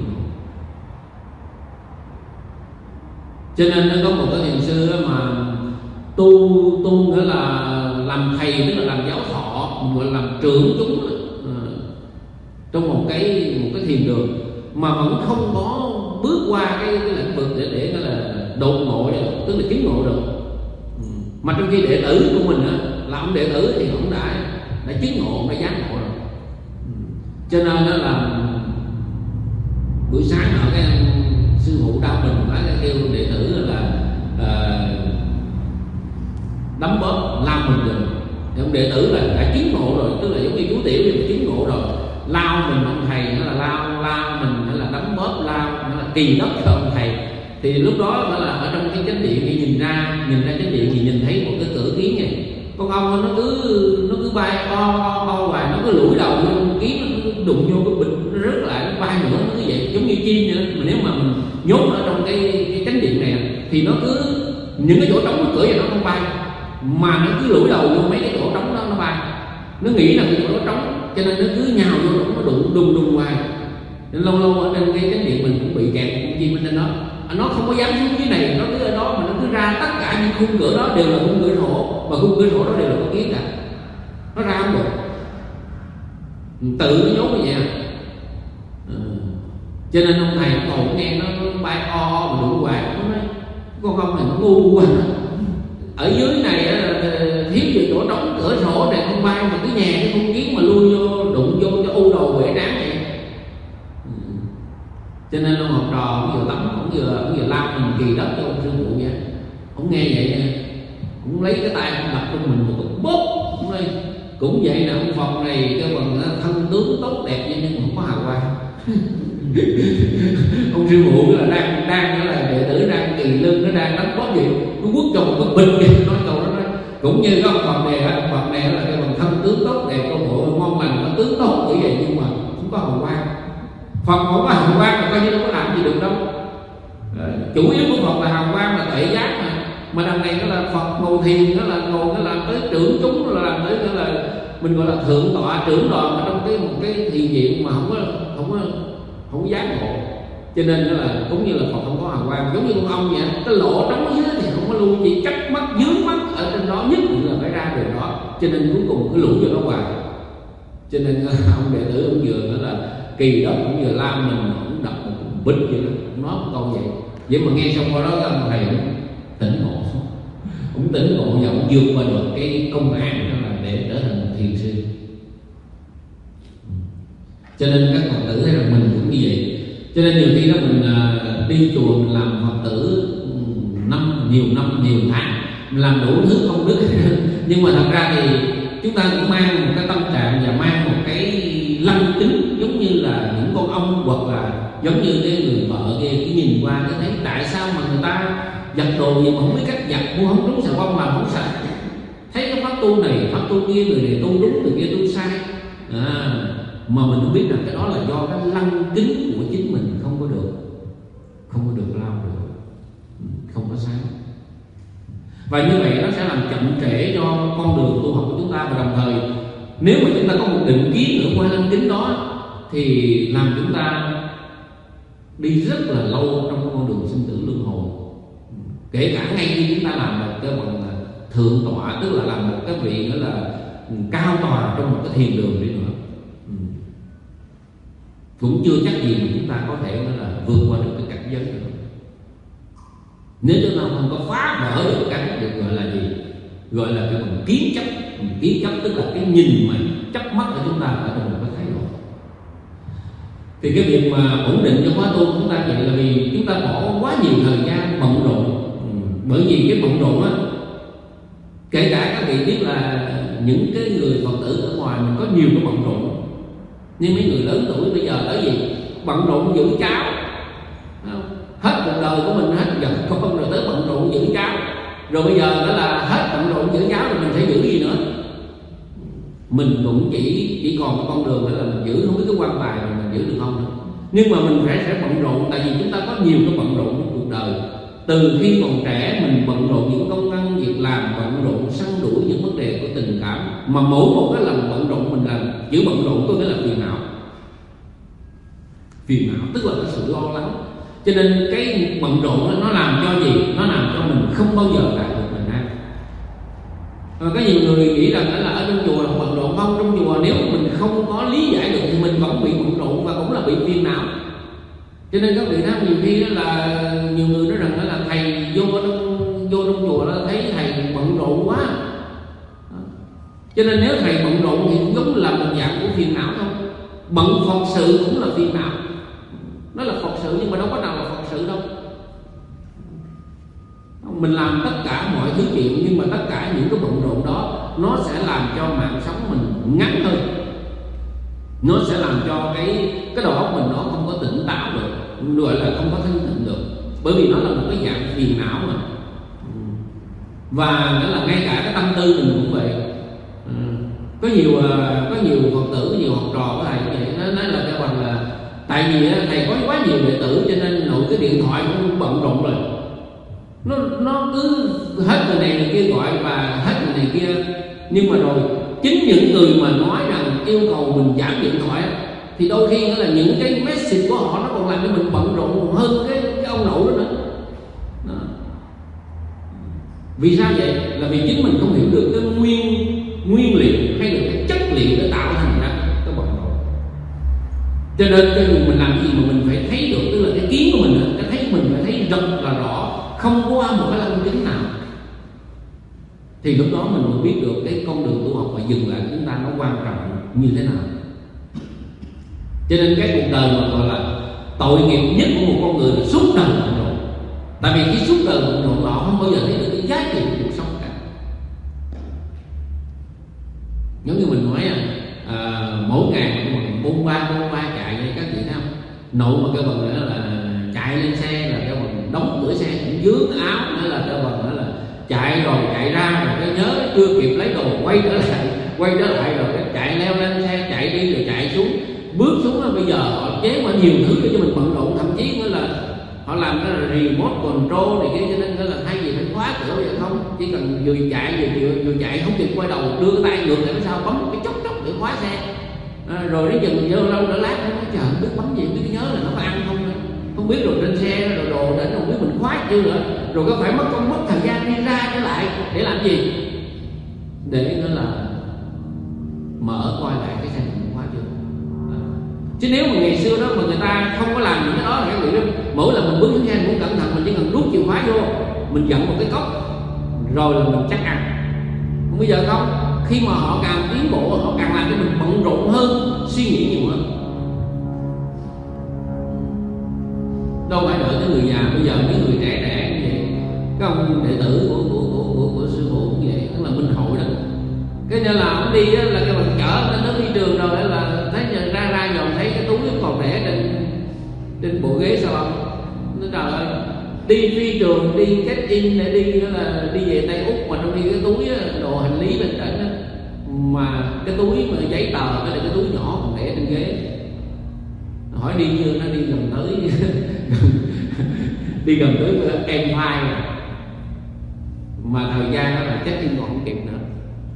Cho nên nó có một cái thiền sư mà tu nghĩa là làm thầy, tức là làm giáo thọ, gọi là làm trưởng chúng trong một cái thiền đường, mà vẫn không có bước qua cái lĩnh vực để gọi là đột ngộ được, tức là chứng ngộ được. Mà trong khi đệ tử của mình là ông đệ tử thì ông đã chứng ngộ, đã giác ngộ rồi. Cho nên đó là buổi sáng ở cái sư phụ Đao Bình nói kêu đệ tử là đấm bóp lao mình rồi. Thì ông đệ tử là đã chứng ngộ rồi, tức là giống như chú tiểu thì chứng ngộ rồi. Lao mình ông thầy nó là lao mình, nó là đấm bóp lao, nó là kỳ đất cho ông thầy. Thì lúc đó nó là ở trong cái chánh điện thì nhìn ra chánh điện thì nhìn thấy một cái cửa kiến này, con ong nó cứ bay o hoài, nó cứ lủi đầu vô kiến, nó cứ đụng vô cái bịch, nó rớt lại, nó bay nữa, nó cứ vậy giống như chim vậy. Mà nếu mà mình nhốt ở trong cái chánh điện này thì nó cứ những cái chỗ trống nó cửa vậy nó không bay, mà nó cứ lủi đầu vô mấy cái chỗ trống đó nó bay, nó nghĩ là cái chỗ đó trống, cho nên nó cứ nhào vô nó đụng đùng hoài. Nên lâu lâu ở trên cái chánh điện mình cũng bị kẹt con chim bên trên đó, nó không có dám xuống dưới này, nó cứ ở đó mà nó cứ ra. Tất cả những khung cửa đó đều là khung cửa sổ, và khung cửa sổ đó đều là có kiến cả, nó ra không được, tự nó nhốt như vậy. Cho nên ông thầy ngồi nghe nó bay o mà đụng hoài, nó nói con ong này nó ngu quá, ở dưới này thiếu gì chỗ trống, cửa sổ này không bay mà cứ nhà cái con kiến mà lui vô đụng vô cho u đầu quệ trán vậy. Cho nên ông học trò ông vừa tắm, ông vừa lao mình kỳ đất cho ông sư phụ vậy. Ông nghe vậy cũng lấy cái tay ông đập trong mình một cục bóp. Ông nói cũng vậy nè, ông Phật này cái bằng thân tướng tốt đẹp vậy nhưng không có hào quang. Ông sư phụ là đang là đệ tử đang kỳ lưng, nó đang đóng góp gì, nó quất cho một cái bình gì, nói câu đó cũng như cái Phật này là cái bằng thân tướng tốt đẹp, con bộ ngon lành, nó tướng tốt như vậy, nhưng mà không có hào quang. Phật không có hào quang là coi như đâu có làm gì được đâu. Chủ yếu của Phật là hào quang, là tuệ giác mà đằng này nó là Phật ngồi thiền, nó là tới trưởng chúng, là làm tới là mình gọi là thượng tọa trưởng đoàn ở trong một cái thiền viện mà không có giác ngộ. Cho nên đó là cũng như là Phật không có hào quang, giống như con ong vậy, cái lỗ trống ở dưới thì không có lưu, chỉ cắt mắt dướng mắt ở trên đó, nhất định là phải ra đường đó. Cho nên cuối cùng cứ lũ vô đó hoài. Cho nên ông đệ tử ông vừa nữa là kỳ đó cũng vừa la mình, cũng đập một bịch vậy đó, nói một câu vậy. Vậy mà nghe xong qua đó ông thầy cũng tỉnh ngộ, cũng tỉnh ngộ và cũng vượt qua được cái công án đó là để trở thành một thiền sư. Cho nên các Phật tử thấy rằng mình cũng như vậy. Cho nên nhiều khi đó mình đi chùa, mình làm Phật tử nhiều năm nhiều tháng, mình làm đủ thứ công đức nhưng mà thật ra thì chúng ta cũng mang một cái tâm trạng và mang một cái lăng kính, giống như là những con ong, hoặc là giống như cái người vợ kia cứ nhìn qua cứ thấy tại sao mà người ta giặt đồ gì mà không biết cách giặt, mua không đúng xà bông làm không sạch, thấy cái pháp tu này pháp tu kia, người này tu đúng người kia tu sai, mà mình không biết rằng cái đó là do cái lăng kính của chính mình không có được lao được, không có sáng. Và như vậy nó sẽ làm chậm trễ cho con đường tu học của chúng ta. Và đồng thời nếu mà chúng ta có một định kiến nữa qua lăng kính đó thì làm chúng ta đi rất là lâu trong con đường sinh tử luân hồi. Kể cả ngay khi chúng ta làm một cái bằng thượng tọa, tức là làm một cái vị nữa là cao tòa trong một cái thiền đường đi nữa, cũng chưa chắc gì mà chúng ta có thể nói là vượt qua được cái cảnh giới nữa. Nếu chúng ta không có phá vỡ được cái được gọi là gì, gọi là cái bằng kiến chấp. Kiến chấp tức là cái nhìn mà chấp mắt của chúng ta ở trong một cái thái độ. Thì cái việc mà ổn định cho khóa tu của chúng ta vậy là vì chúng ta bỏ quá nhiều thời gian bận rộn. Bởi vì cái bận rộn á, kể cả các vị biết là những cái người Phật tử ở ngoài mình có nhiều cái bận rộn, nhưng mấy người lớn tuổi bây giờ tới gì bận rộn giữ cháu, hết cuộc đời của mình hết giận con rồi tới bận rộn giữ cháu, rồi bây giờ đó là hết bận rộn giữ cháu rồi mình sẽ giữ gì nữa? Mình cũng chỉ còn cái con đường đó là mình giữ, không biết cái quan tài mà mình giữ được không nữa. Nhưng mà mình sẽ bận rộn, tại vì chúng ta có nhiều cái bận rộn trong cuộc đời. Từ khi còn trẻ mình bận rộn những công ăn việc làm, bận rộn săn đuổi những vấn đề của tình cảm, mà mỗi một cái lần bận rộn mình làm chữ bận rộn tôi nói là phiền não. Phiền não tức là cái sự lo lắng. Cho nên cái bận rộn đó, nó làm cho gì? Nó làm cho mình không bao giờ đạt được bình an. Có nhiều người nghĩ rằng là ở trong chùa không bận rộn, không, trong chùa nếu mình không có lý giải được thì mình vẫn bị bận rộn và cũng là bị phiền não. Cho nên các vị thấy nhiều khi đó là nhiều người nói rằng đó là thầy vô trong chùa đó thấy thầy bận rộn quá. Cho nên nếu thầy bận rộn thì cũng giống là một dạng của phiền não thôi. Bận Phật sự cũng là phiền não. Nó là Phật sự nhưng mà đâu có nào là Phật sự đâu. Mình làm tất cả mọi thứ chuyện, nhưng mà tất cả những cái bận rộn đó nó sẽ làm cho mạng sống mình ngắn hơn. Nó sẽ làm cho cái đầu óc mình nó không có tỉnh táo được, gọi là không có thanh tịnh được, bởi vì nó là một cái dạng phiền não mà. Và đó là ngay cả cái tâm tư mình cũng vậy. Có nhiều Phật tử, nhiều học trò của thầy vậy, nó nói là cái bằng là tại vì thầy có quá nhiều đệ tử cho nên nội cái điện thoại cũng bận rộn rồi. Nó cứ hết người này người kia gọi và hết người này kia, nhưng mà rồi chính những người mà nói rằng yêu cầu mình giảm điện thoại thì đôi khi là những cái message của họ nó còn làm cho mình bận rộn hơn cái ông nội đó nữa. Đó. Vì sao vậy? Là vì chính mình không hiểu được cái nguyên liệu hay là cái chất liệu để tạo thành ra cái bận rộn. Cho nên cái mình làm gì mà mình phải thấy được, tức là cái kiến của mình, cái thấy mình phải thấy rất là rõ, không có qua một cái lăng kính nào, thì lúc đó mình mới biết được cái con đường tu học và dừng lại chúng ta nó quan trọng như thế nào. Cho nên cái cuộc đời mà gọi là tội nghiệp nhất của một con người là suốt đời bận rộn. Tại vì khi suốt đời bận rộn họ không bao giờ thấy được cái giá trị của cuộc sống cả. Giống như mình nói mỗi ngày mình 43 chạy vậy các chị thấy không? Nội mà kêu bằng nữa là chạy lên xe là kêu bằng đóng cửa xe cũng dướng áo, nữa là kêu bằng nữa là chạy rồi chạy ra rồi cái nhớ chưa kịp lấy đồ quay trở lại rồi cái chạy leo lên xe chạy đi rồi chạy xuống, bước xuống là bây giờ họ chế qua nhiều thứ để cho mình bận rộn, thậm chí nữa là họ làm cái là remote control này kia, cho nên là thay vì phải khóa cửa vậy không, chỉ cần vừa chạy không kịp quay đầu đưa cái tay ngược lại phía sau bấm cái chốc để khóa xe. Rồi đến chừng vô lâu đỡ lát nó nói trời không biết bấm gì, không biết nhớ là nó có ăn không biết, rồi trên xe rồi đồ đến không biết mình khóa chưa nữa, rồi có phải mất thời gian đi ra trở lại để làm gì, để nó là mở coi lại cái xe mình khóa chưa. Chứ nếu mà ngày xưa đó mà người ta không có làm những cái đó là cái việc đó, mỗi lần mình bước xuống xe cũng cẩn thận, mình chỉ cần rút chìa khóa vô, mình dặn một cái cốc rồi là mình chắc ăn. Còn bây giờ không, khi mà họ càng tiến bộ họ càng làm cho mình bận rộn hơn, suy nghĩ nhiều hơn. Đâu phải đợi tới người già, bây giờ những người trẻ như vậy, các ông đệ tử của sư phụ cũng vậy, tức là minh hội đó. Cái nên là ông đi là cái bằng chở lên tới phi trường rồi là thấy ra dòm thấy cái túi còn để trên bộ ghế salon. Nó trời ơi, đi phi trường đi check in để đi đó là đi về Tây Úc mà trong khi cái túi đồ hành lý bên trên đó, mà cái túi mà giấy tờ với cái túi nhỏ còn để trên ghế. Hỏi đi chưa, nó đi gần tới đi gần tới Empire rồi. Mà thời gian đó là check in còn không kịp nữa.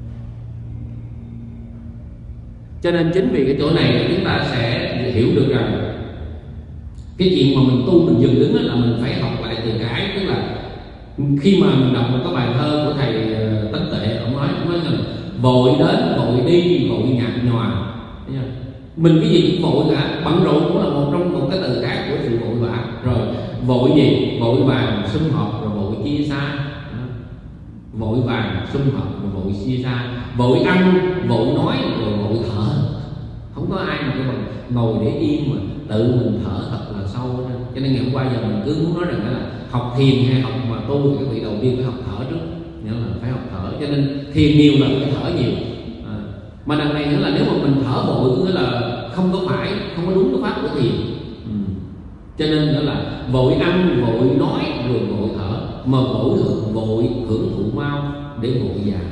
Cho nên chính vì cái chỗ này chúng ta sẽ hiểu được rằng cái chuyện mà mình tu mình dừng đứng là mình phải học lại từ cái, tức là khi mà mình đọc một cái bài thơ của thầy Tấn Tệ, ông nói là vội đến vội đi vội nhạt nhòa. Mình cái gì cũng vội cả, bận rộn cũng là một trong một cái từ khác của sự vội vã. Rồi vội gì? Vội vàng sum họp rồi vội chia xa. Vội vàng sum họp rồi vội chia xa, vội ăn vội nói rồi vội thở. Không có ai mà cái bằng ngồi để yên mà tự mình thở thật là sâu đó. Cho nên ngày hôm qua giờ mình cứ muốn nói rằng là học thiền hay học mà tu thì các vị đầu tiên phải học thở trước, nghĩa là phải học thở. Cho nên thiền nhiều là phải thở nhiều. Mà đằng này nữa là nếu mà mình thở vội nghĩa là không có đúng cái pháp của thiền. Cho nên nữa là vội ăn vội nói rồi vội thở, mà vội hưởng thụ mau để vội già.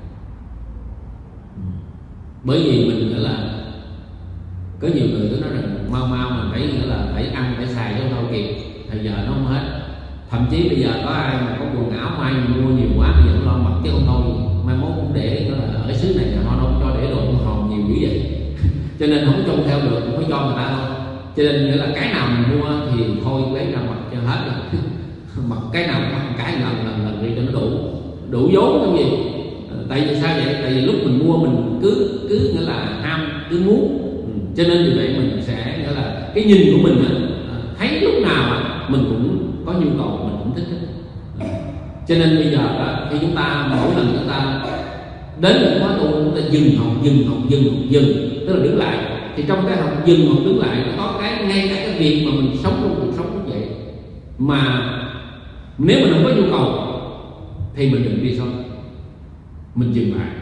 Bởi vì mình nghĩa là có nhiều người cứ nói rằng mau mình phải nghĩa là phải ăn phải xài cho đâu kịp, thời giờ nó không hết. Thậm chí bây giờ có ai mà có quần áo may mình mua nhiều quá bây giờ lo mặc chứ không thôi, mai mốt cũng để nghĩa là ở xứ này là họ không cho để đồ con hồn nhiều dữ vậy. Cho nên không trông theo được, cũng phải cho người ta thôi. Cho nên nghĩa là cái nào mình mua thì thôi lấy ra mặc cho hết rồi. Mặc cái nào mặc cái lần đi cho nó đủ vốn không gì. Tại vì sao vậy? Tại vì lúc mình mua mình cứ nghĩa là ham, cứ muốn. Cho nên vì vậy mình sẽ nghĩa là cái nhìn của mình thấy lúc nào mình cũng có nhu cầu, mình cũng thích. Cho nên bây giờ đó, khi chúng ta mỗi lần chúng ta đến một khóa tu chúng ta dừng, tức là đứng lại. Thì trong cái học dừng học đứng lại nó có cái ngay cả cái việc mà mình sống trong cuộc sống cũng vậy. Mà nếu mình không có nhu cầu thì mình đừng đi xong, mình dừng lại.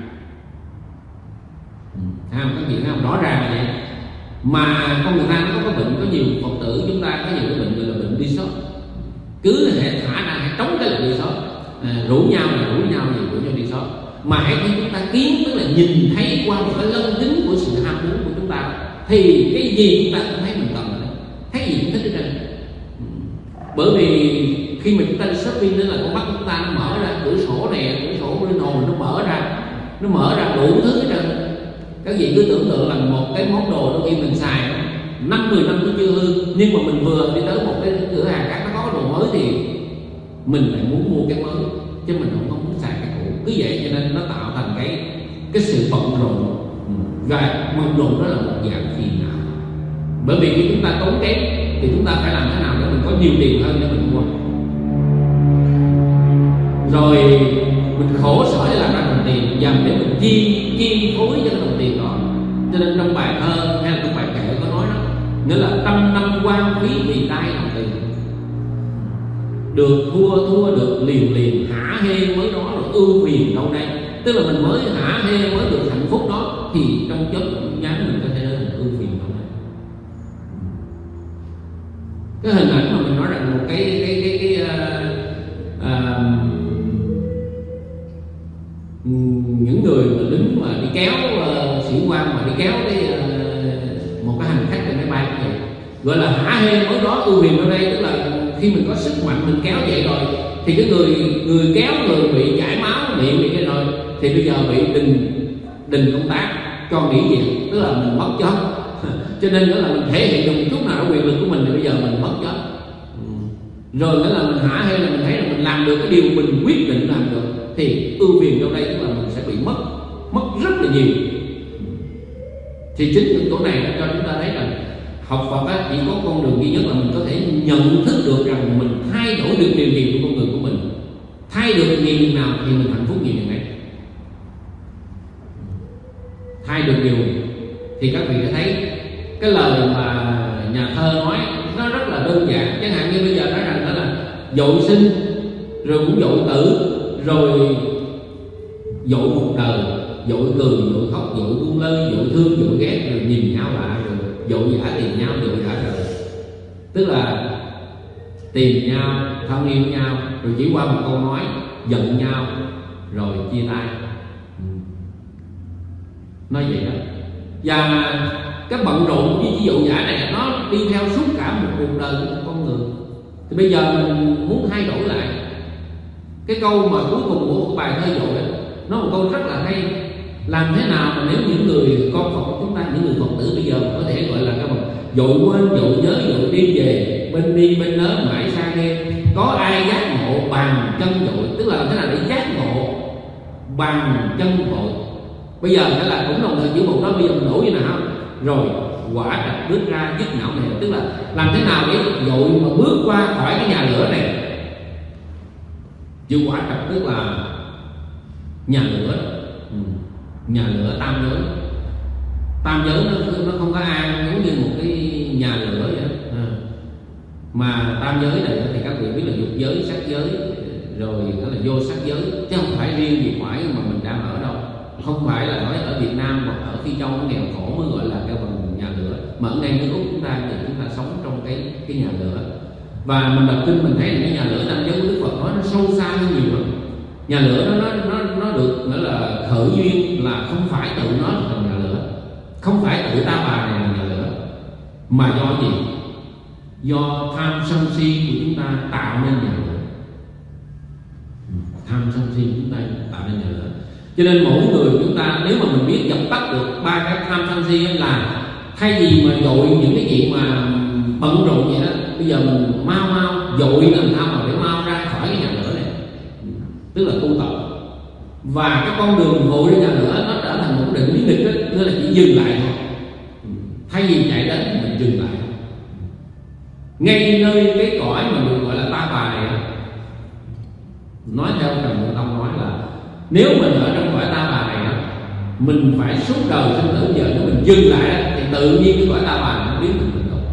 Các chuyện nào rõ ràng là vậy. Mà con người ta nó có bệnh, có nhiều Phật tử chúng ta có nhiều cái bệnh gọi là bệnh đi sót. Cứ hãy thả ra, hãy trống cái là đi sót, rủ nhau đi sót. Mà hãy khi chúng ta kiến, tức là nhìn thấy qua một cái lân kính của sự ham muốn của chúng ta, thì cái gì chúng ta cũng thấy mình cần rồi, thấy gì cũng thích hết trơn. Bởi vì khi mà chúng ta đi shopping đó là con mắt của chúng ta nó mở ra, cửa sổ này, cửa sổ linh hồn nó mở ra đủ thứ hết trơn. Các vị cứ tưởng tượng là một cái món đồ đôi khi mình xài 5-10 năm nó chưa hư, nhưng mà mình vừa đi tới một cái cửa hàng khác nó có đồ mới thì mình lại muốn mua cái mới, chứ mình không có muốn xài cái cũ. Cứ vậy cho nên nó tạo thành cái sự bận rộn. Và bận rộn đó là một dạng phiền não. Bởi vì khi chúng ta tốn kém thì chúng ta phải làm thế nào để mình có nhiều tiền hơn để mình mua. Rồi mình khổ sở để làm ra đồng tiền nhằm để mình chi phối cho cái đồng tiền đó. Cho nên trong bài thơ hay là trong bài kệ có nói đó, nghĩa là 100 năm quan phí vì tai đồng tiền. Được thua được liền hả hê mới đó rồi ưu phiền đâu đây. Tức là mình mới hả hê mới được hạnh phúc đó thì trong chớp nhoáng mình có thể lên ưu phiền đâu đây. Cái hình ảnh mà mình nói rằng một những người mà lính mà đi kéo sĩ quan mà đi kéo một cái hành khách trên máy bay như vậy, gọi là hả hê mới đó. Ưu việt ở đây tức là khi mình có sức mạnh mình kéo vậy rồi thì cái người kéo, người bị chảy máu miệng bị cái rồi thì bây giờ bị đình công tác cho nghỉ việc, tức là mình mất job. Cho nên nữa là mình thể hiện được một chút nào đó quyền lực của mình thì bây giờ mình mất job. Rồi nữa là mình hả hê là mình thấy là mình làm được cái điều mình quyết định làm được thì ưu việt đâu đây tức là mình sẽ bị mất rất là nhiều. Thì chính những chỗ này đã cho chúng ta thấy rằng học Phật chỉ có con đường duy nhất là mình có thể nhận thức được rằng mình thay đổi được điều gì của con người của mình, thay được điều nào thì mình hạnh phúc nhiều như vậy. Thay được điều thì các vị đã thấy cái lời mà nhà thơ nói nó rất là đơn giản. Chẳng hạn như bây giờ nói rằng đó là dội sinh rồi cũng dội tử, rồi dội một đời, dội cười, dội khóc, dội buông lơi, dội thương, dội ghét, rồi nhìn nhau lại, rồi dội giả tìm nhau, dội giả đời. Tức là tìm nhau, thân yêu nhau, rồi chỉ qua một câu nói giận nhau rồi chia tay. Nói vậy đó. Và cái bận rộn với ví dụ giả này nó đi theo suốt cả một cuộc đời của con người. Thì bây giờ mình muốn thay đổi lại. Cái câu mà cuối cùng của bài thơ dội đó, nó một câu rất là hay. Làm thế nào mà nếu những người con Phật của chúng ta, những người Phật tử bây giờ có thể gọi là cái bằng dội quên, dội nhớ, dội đi về, bên đi bên nớ mãi xa nghe, có ai giác ngộ bàn chân dội. Tức là thế nào để giác ngộ bàn chân dội. Bây giờ phải là cũng đồng thời chữ một đó, bây giờ mình đổ như nào không? Rồi quả đặt bước ra dứt não này, tức là làm thế nào để dội mà bước qua khỏi cái nhà lửa này. Chữ quả đặt tức là nhà lửa, nhà lửa tam giới. Tam giới nó không có an giống như một cái nhà lửa vậy đó. Mà tam giới này thì các vị biết là dục giới, sắc giới, rồi đó là vô sắc giới, chứ không phải riêng gì phải mà mình đang ở đâu. Không phải là nói ở Việt Nam hoặc ở Phi Châu nghèo khổ mới gọi là cái bằng nhà lửa, mà ở ngay nước Úc chúng ta thì chúng ta sống trong cái nhà lửa. Và mình đọc kinh mình thấy là cái nhà lửa tam giới của Đức Phật nói nó sâu xa hơn nhiều lắm. Nhà lửa nó được nghĩa là khởi duyên là không phải tự nó là nhà lửa, không phải tự ta bà này là nhà lửa, mà do gì? Do tham sân si của chúng ta tạo nên nhà lửa. Tham sân si của chúng ta tạo nên nhà lửa. Cho nên mỗi người chúng ta nếu mà mình biết dập tắt được ba cái tham sân si là thay vì mà dội những cái chuyện mà bận rộn vậy đó, bây giờ mình mau dội làm sao mà để mau ra khỏi cái nhà lửa này, tức là tu tập. Và cái con đường hội ra nhà lửa nó trở thành một định lý nghịch đó, nghĩa là chỉ dừng lại thôi. Thay vì chạy đến thì mình dừng lại ngay nơi cái cõi mà được gọi là ta bà này. Nói theo Trần Nhân Tông nói là nếu mình ở trong cõi ta bà này đó, mình phải suốt đời sinh tử, giờ nếu mình dừng lại thì tự nhiên cái cõi ta bà nó biến thành mình đâu.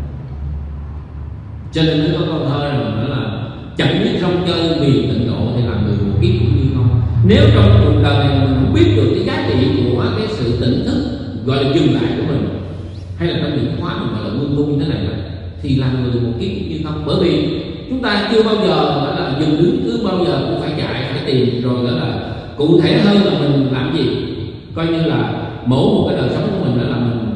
Cho nên nó có câu thơ này nó là chẳng biết rong chơi vì tịnh độ thì làm người một kiếp cũng như không. Nếu trong cuộc đời này mình không biết được cái giá trị của cái sự tỉnh thức gọi là dừng lại của mình, hay là trong những khóa mình gọi là ngưng tu như thế này thì làm người một kiếp cũng như không. Bởi vì chúng ta chưa bao giờ gọi là dừng đứng, cứ bao giờ cũng phải chạy, phải tìm, rồi gọi là cụ thể hơn là mình làm gì. Coi như là mỗi một cái đời sống của mình đó là mình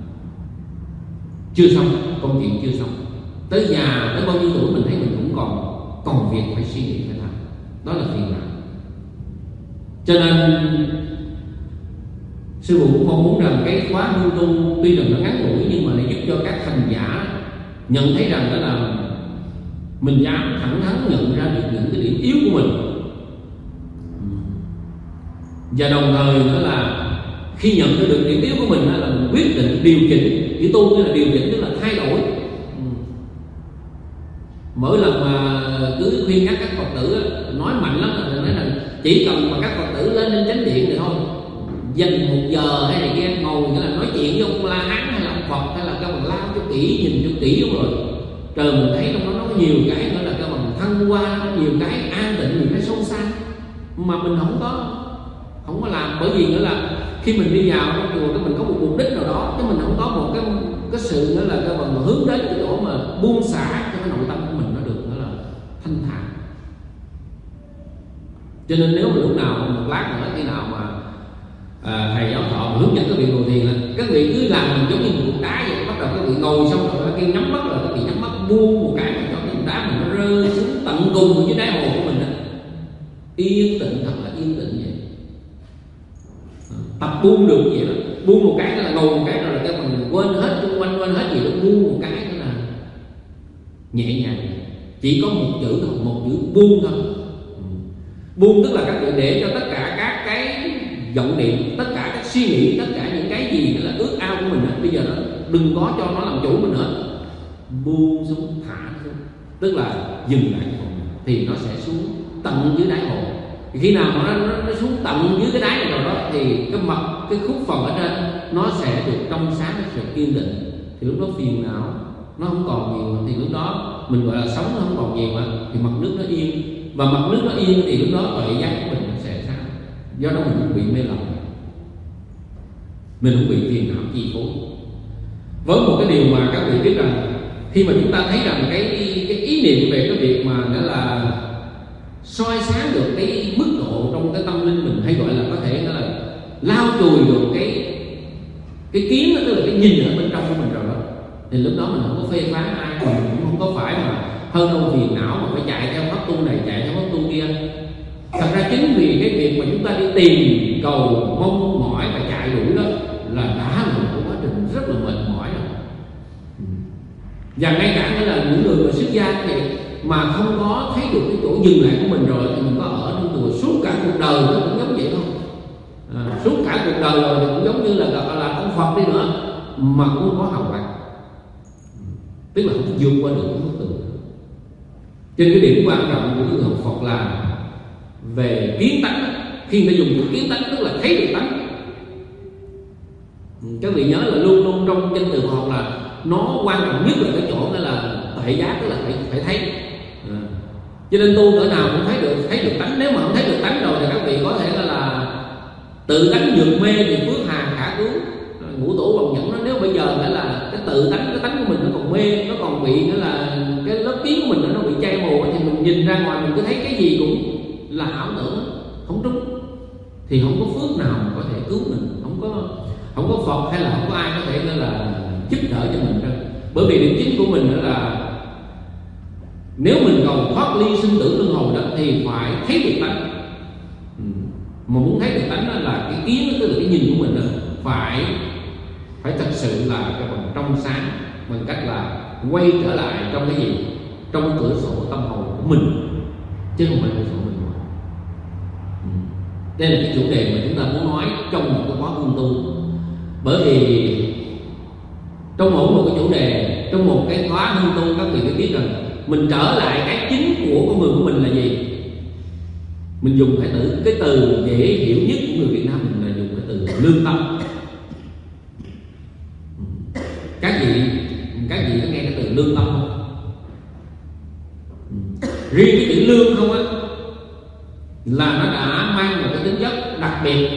chưa xong, công chuyện chưa xong. Tới già, tới bao nhiêu tuổi mình thấy mình cũng còn việc phải suy nghĩ phải làm. Đó là phiền não. Cho nên sư phụ cũng mong muốn rằng cái khóa ngưng tu tuy rằng nó ngắn ngủi nhưng mà lại giúp cho các hành giả nhận thấy rằng đó là mình dám thẳng thắn nhận ra được những cái điểm yếu của mình, và đồng thời nữa là khi nhận ra được điểm yếu của mình là mình quyết định điều chỉnh. Chữ tu tức là điều chỉnh, tức là thay đổi. Mỗi lần mà cứ khuyên các Phật tử nói mạnh lắm là nói rằng chỉ cần mà các Phật tử lên chánh điện thì thôi, dành 1 giờ hay này kia ngồi nghĩa là nói chuyện với ông La Hán hay là ông Phật hay là cái bằng lao cho kỹ, nhìn cho kỹ đúng rồi. Trời, mình thấy trong đó nó có nhiều cái nữa là cái bằng thăng hoa, nhiều cái an định, nhiều cái sâu xa mà mình không có làm. Bởi vì nữa là khi mình đi vào trong chùa cái mình có một mục đích nào đó, chứ mình không có một cái sự nữa là cái bằng hướng đến cái chỗ mà buông xả Cho nên nếu mà lúc nào một lát nữa khi nào mà thầy giáo thọ hướng dẫn các vị ngồi thiền, các vị cứ làm mình giống như một cục đá vậy. Bắt đầu các vị ngồi xong rồi kêu nhắm mắt, rồi các vị nhắm mắt buông một cái cho cái cục đá mình nó rơi xuống tận cùng dưới đáy hồ của mình đó. Yên tĩnh, thật là yên tĩnh vậy. Tập buông được vậy đó. Buông một cái là ngồi một cái rồi là cái mình quên hết xung quanh, quên hết gì đó. Buông một cái đó là nhẹ nhàng. Chỉ có một chữ thôi, một chữ buông thôi. Buông tức là các vị để cho tất cả các cái vọng niệm, tất cả các suy nghĩ, tất cả những cái gì là ước ao của mình đó, bây giờ nó đừng có cho nó làm chủ mình nữa. Buông xuống, thả xuống, tức là dừng lại thì nó sẽ xuống tận dưới đáy hồ. Thì khi nào mà nó xuống tận dưới cái đáy này rồi đó thì cái mặt, cái khúc phần ở trên nó sẽ được trong sáng, nó sẽ kiên định. Thì lúc đó phiền não nó không còn nhiều, thì lúc đó mình gọi là sống nó không còn nhiều mà, thì mặt nước nó yên. Và mặt nước nó yên thì lúc đó tuệ giác của mình nó sẽ sáng. Do đó mình không bị mê lầm, mình không bị phiền não chi phối. Với một cái điều mà các vị biết rằng, khi mà chúng ta thấy rằng cái ý niệm về cái việc mà nghĩa là soi sáng được cái mức độ trong cái tâm linh mình, hay gọi là có thể là lau chùi được cái kiến đó, tức là cái nhìn ở bên trong của mình rồi đó, thì lúc đó mình không có phê phán ai, mình cũng không có phải mà hơn đâu phiền não mà phải chạy theo pháp tu này, chạy theo pháp tu kia. Thật ra chính vì cái việc mà chúng ta đi tìm cầu mong mỏi và chạy đuổi đó là đã là một quá trình rất là mệt mỏi rồi. Và ngay cả như là những người mà xuất gia thì mà không có thấy được cái chỗ dừng lại của mình rồi, thì mình có ở trong chùa suốt cả cuộc đời nó cũng giống vậy không? Suốt cả cuộc đời rồi thì cũng giống như là ông Phật đi nữa mà cũng không có hào quang, tức là không vượt qua được cái bức tường. Trên cái điểm quan trọng của người học Phật là về kiến tánh. Khi người ta dùng chữ kiến tánh tức là thấy được tánh. Các vị nhớ là luôn luôn trong danh từ học là nó quan trọng nhất là cái chỗ đó là tuệ giác, tức là phải thấy. Cho nên tu cỡ nào cũng thấy được tánh. Nếu mà không thấy được tánh rồi thì các vị có thể là tự tánh vượt mê thì phước hà khả cứu. Ngũ tổ Bằng Nhẫn nó nếu bây giờ là cái tự tánh, cái tánh của mình nó còn mê, nó còn bị nữa là cái lớp kiến của mình nó bị che mù, thì mình nhìn ra ngoài mình cứ thấy cái gì cũng là ảo tưởng, không trúng, thì không có phước nào mà có thể cứu mình, không có Phật hay là không có ai có thể là giúp đỡ cho mình đâu. Bởi vì điểm chính của mình đó là nếu mình cầu thoát ly sinh tử luân hồi đó thì phải thấy được tánh. Mà muốn thấy được tánh đó là cái kiến, tức là cái nhìn của mình đó, phải thật sự là cái bằng trong sáng, bằng cách là quay trở lại trong cái gì, trong cửa sổ tâm hồn của mình, chứ không phải cửa sổ mình. Đây là cái chủ đề mà chúng ta muốn nói trong một cái khóa hương tu. Bởi vì trong mỗi một cái chủ đề, trong một cái khóa hương tu, các vị phải biết rằng mình trở lại cái chính của con người của mình là gì. Mình dùng cái từ dễ hiểu nhất của người Việt Nam mình là dùng cái từ lương tâm. Các vị có nghe cái từ lương tâm không? Riêng cái chữ lương không á là nó đã mang một cái tính chất đặc biệt,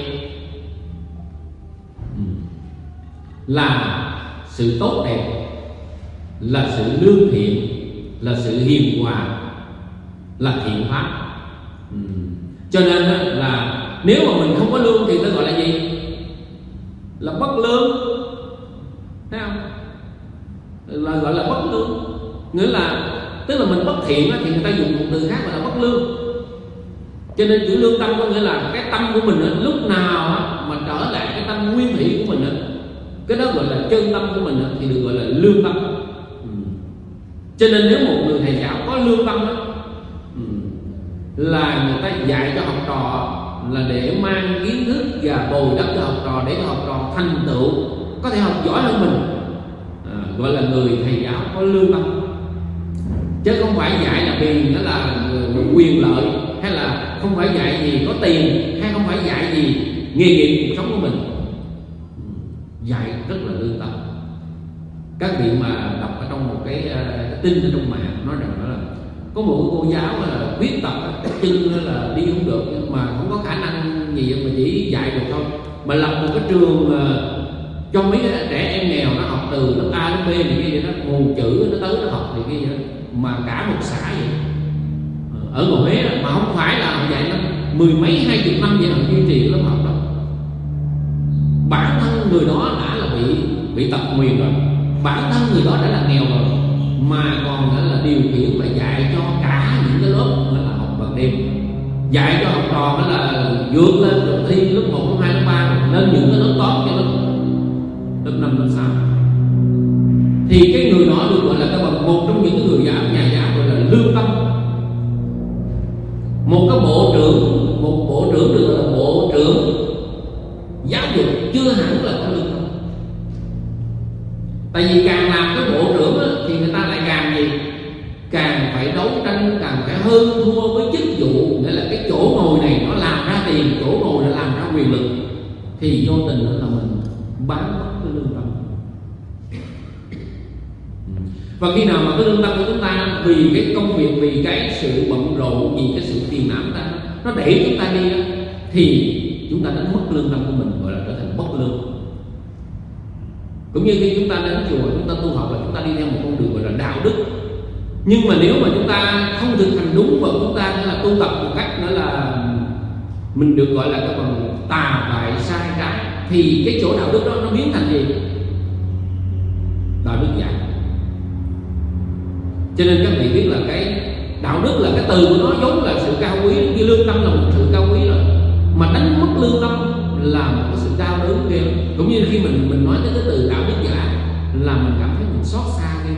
là sự tốt đẹp, là sự lương thiện, là sự hiền hòa, là thiện pháp. Cho nên là nếu mà mình không có lương thì nó gọi là gì? Là bất lương, thấy không? Là gọi là bất lương. Nghĩa là tức là mình bất thiện thì người ta dùng một từ khác gọi là bất lương. Cho nên chữ lương tâm có nghĩa là cái tâm của mình lúc nào mà trở lại cái tâm nguyên thủy của mình, cái đó gọi là chân tâm của mình thì được gọi là lương tâm. Cho nên nếu một người thầy giáo có lương tâm là người ta dạy cho học trò là để mang kiến thức và bồi đắp cho học trò, để cho học trò thành tựu có thể học giỏi hơn mình, gọi là người thầy giáo có lương tâm. Chứ không phải dạy là vì nó là quyền lợi, hay là không phải dạy gì có tiền, hay không phải dạy gì nghề nghiệp cuộc sống của mình. Dạy rất là lương tâm. Các vị mà đọc ở trong một cái tin ở trong mạng nói rằng đó là có một cô giáo là khuyết tật, cái chân là đi không được, mà không có khả năng gì mà chỉ dạy được thôi, mà lập một cái trường cho mấy trẻ em nghèo nó học từ lớp A lớp B này kia, nó mù chữ nó tới nó học này kia, mà cả một xã vậy. ở Ngồi Huế đó, mà không phải là họ dạy nó mười mấy 20 năm vậy họ duy trì lớp học đó. Bản thân người đó đã là bị tật nguyền rồi, bản thân người đó đã là nghèo rồi, mà còn đã là điều khiển và dạy cho cả những cái lớp đó là học ban đêm, dạy cho học trò đó là vượt lên rồi thi lớp 1, lớp 2, lớp 3 rồi lên những cái lớp top cho lớp 5, lớp 6. Thì cái người đó được gọi là cái một trong những cái người nhà giáo gọi là lương tâm. Một cái bộ trưởng được gọi là bộ trưởng giáo dục chưa hẳn là có lương tâm. Tại vì càng làm cái bộ trưởng á, thì người ta lại càng gì, càng phải đấu tranh, càng phải hơn thua với chức vụ, nghĩa là cái chỗ ngồi này nó làm ra tiền, chỗ ngồi nó làm ra quyền lực, thì vô tình là mình bán mất cái lương tâm. Và khi nào mà cái lương tâm của chúng ta vì cái công việc, vì cái sự bận rộn, vì cái sự phiền não ta nó đẩy chúng ta đi đó, thì chúng ta đánh mất lương tâm của mình, gọi là trở thành bất lương. Cũng như khi chúng ta đến chùa, chúng ta tu học là chúng ta đi theo một con đường gọi là đạo đức. Nhưng mà nếu mà chúng ta không thực hành đúng, và chúng ta là tu tập một cách nữa là mình được gọi là cái bằng tà bại sai trái, thì cái chỗ đạo đức đó nó biến thành gì? Đạo đức giả. Cho nên các vị biết là cái đạo đức là cái từ của nó giống là sự cao quý, như lương tâm là một sự cao quý rồi, mà đánh mất lương tâm là một cái sự đau đớn ghê. Cũng như khi mình nói tới cái từ đạo đức giả là mình cảm thấy mình xót xa ghê.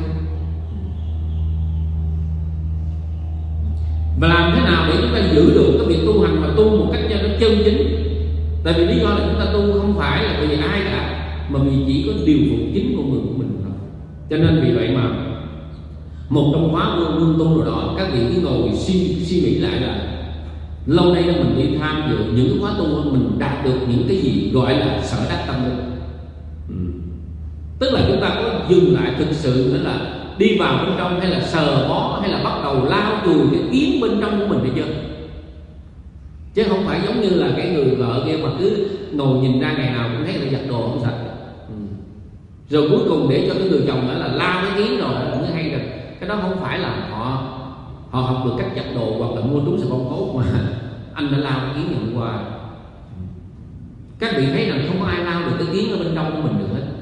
Và làm thế nào để chúng ta giữ được cái việc tu hành và tu một cách cho nó chân chính? Tại vì lý do là chúng ta tu không phải là vì ai cả, mà vì chỉ có điều phục chính con người của mình thôi. Cho nên vì vậy mà một trong khóa vương tu rồi đó, các vị cứ ngồi suy nghĩ lại là lâu nay mình đi tham dự những cái khóa tu, mình đạt được những cái gì gọi là sở đắc tâm linh. Tức là chúng ta có dừng lại thực sự nữa là đi vào bên trong, hay là sờ mó, hay là bắt đầu lau chùi cái kiến bên trong của mình hay chưa? Chứ không phải giống như là cái người vợ kia mà cứ ngồi nhìn ra ngày nào cũng thấy là giặt đồ không sạch, rồi cuối cùng để cho cái người chồng đó là lao cái kiến rồi mới hay được. Cái đó không phải là họ học được cách giặt đồ hoặc là mua túi xà bông tốt, mà anh đã lao cái kiến ngày hôm qua. Các vị thấy rằng không có ai lao được cái kiến ở bên trong của mình được hết.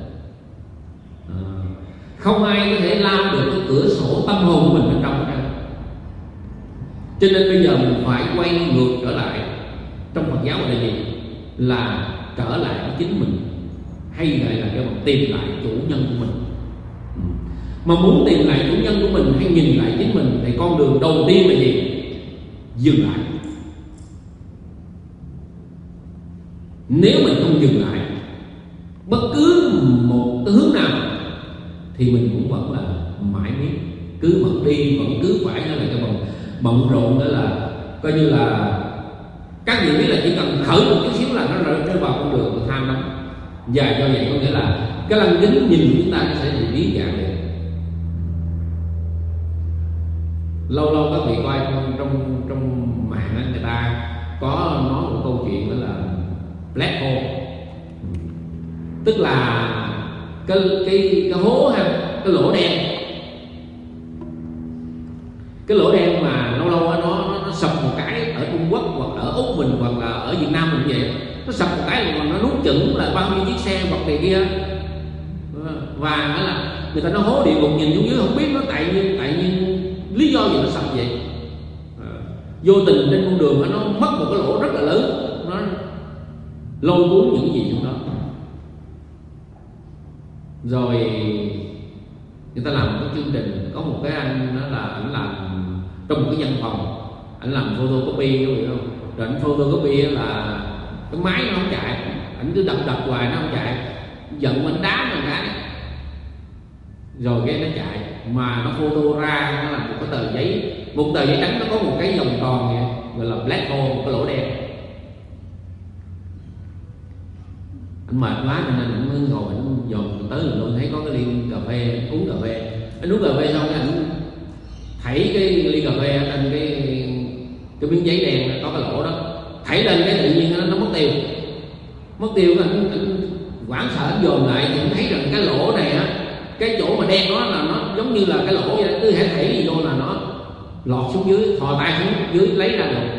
Không ai có thể lao được cái cửa sổ tâm hồn của mình bên trong hết. Cho nên bây giờ mình phải quay ngược trở lại. Trong Phật giáo là gì? Là trở lại với chính mình, hay lại là cái tìm lại chủ nhân của mình. Mà muốn tìm lại chủ nhân của mình hay nhìn lại chính mình, thì con đường đầu tiên là gì? Dừng lại. Nếu mình không dừng lại bất cứ một cái hướng nào thì mình cũng vẫn là mãi miết, cứ bận đi, vẫn cứ phải là cái bận rộn. Đó là coi như là các vị biết là chỉ cần khởi một chút xíu là nó rơi vào con đường của tham đắm. Và do vậy có nghĩa là cái lăng kính nhìn chúng ta sẽ bị biến dạng liền. Lâu lâu các vị coi trong mạng á, người ta có nói một câu chuyện đó là black hole, tức là cái hố ha, cái lỗ đen. Cái lỗ đen mà lâu lâu nó sập một cái ở Trung Quốc hoặc ở Úc mình hoặc là ở Việt Nam mình vậy, nó sập một cái mà nó nuốt chửng là bao nhiêu chiếc xe vật này kia. Và là người ta nói hố địa ngục, nhìn xuống dưới không biết nó tại nhiên lý do gì nó sập vậy. Vô tình trên con đường nó mất một cái lỗ rất là lớn, nó lôi cuốn những cái gì trong đó. Rồi người ta làm một cái chương trình, có một cái anh đó là ảnh làm trong một cái văn phòng, ảnh làm photocopy, có hiểu không? Rồi ảnh photocopy là cái máy nó không chạy, ảnh cứ đập hoài nó không chạy, giận ảnh đá nó cái, rồi cái nó chạy. Mà nó photo ra nó là một cái tờ giấy, một tờ giấy trắng, nó có một cái vòng tròn vậy, gọi là black hole, một cái lỗ đen. Anh mệt quá cho nên anh mới ngồi anh dòm tới rồi luôn, thấy có cái ly cà phê, uống cà phê. Anh uống cà phê xong anh thảy cái ly cà phê ở trên cái miếng giấy đen có cái lỗ đó, thảy lên cái tự nhiên nó mất tiêu. Anh hoảng sợ, anh dồn lại thì anh thấy rằng cái lỗ này á, cái chỗ mà đen đó là nó giống như là cái lỗ vậy, cứ hãy thảy gì vô là lọt xuống dưới, thò tay xuống dưới lấy ra được.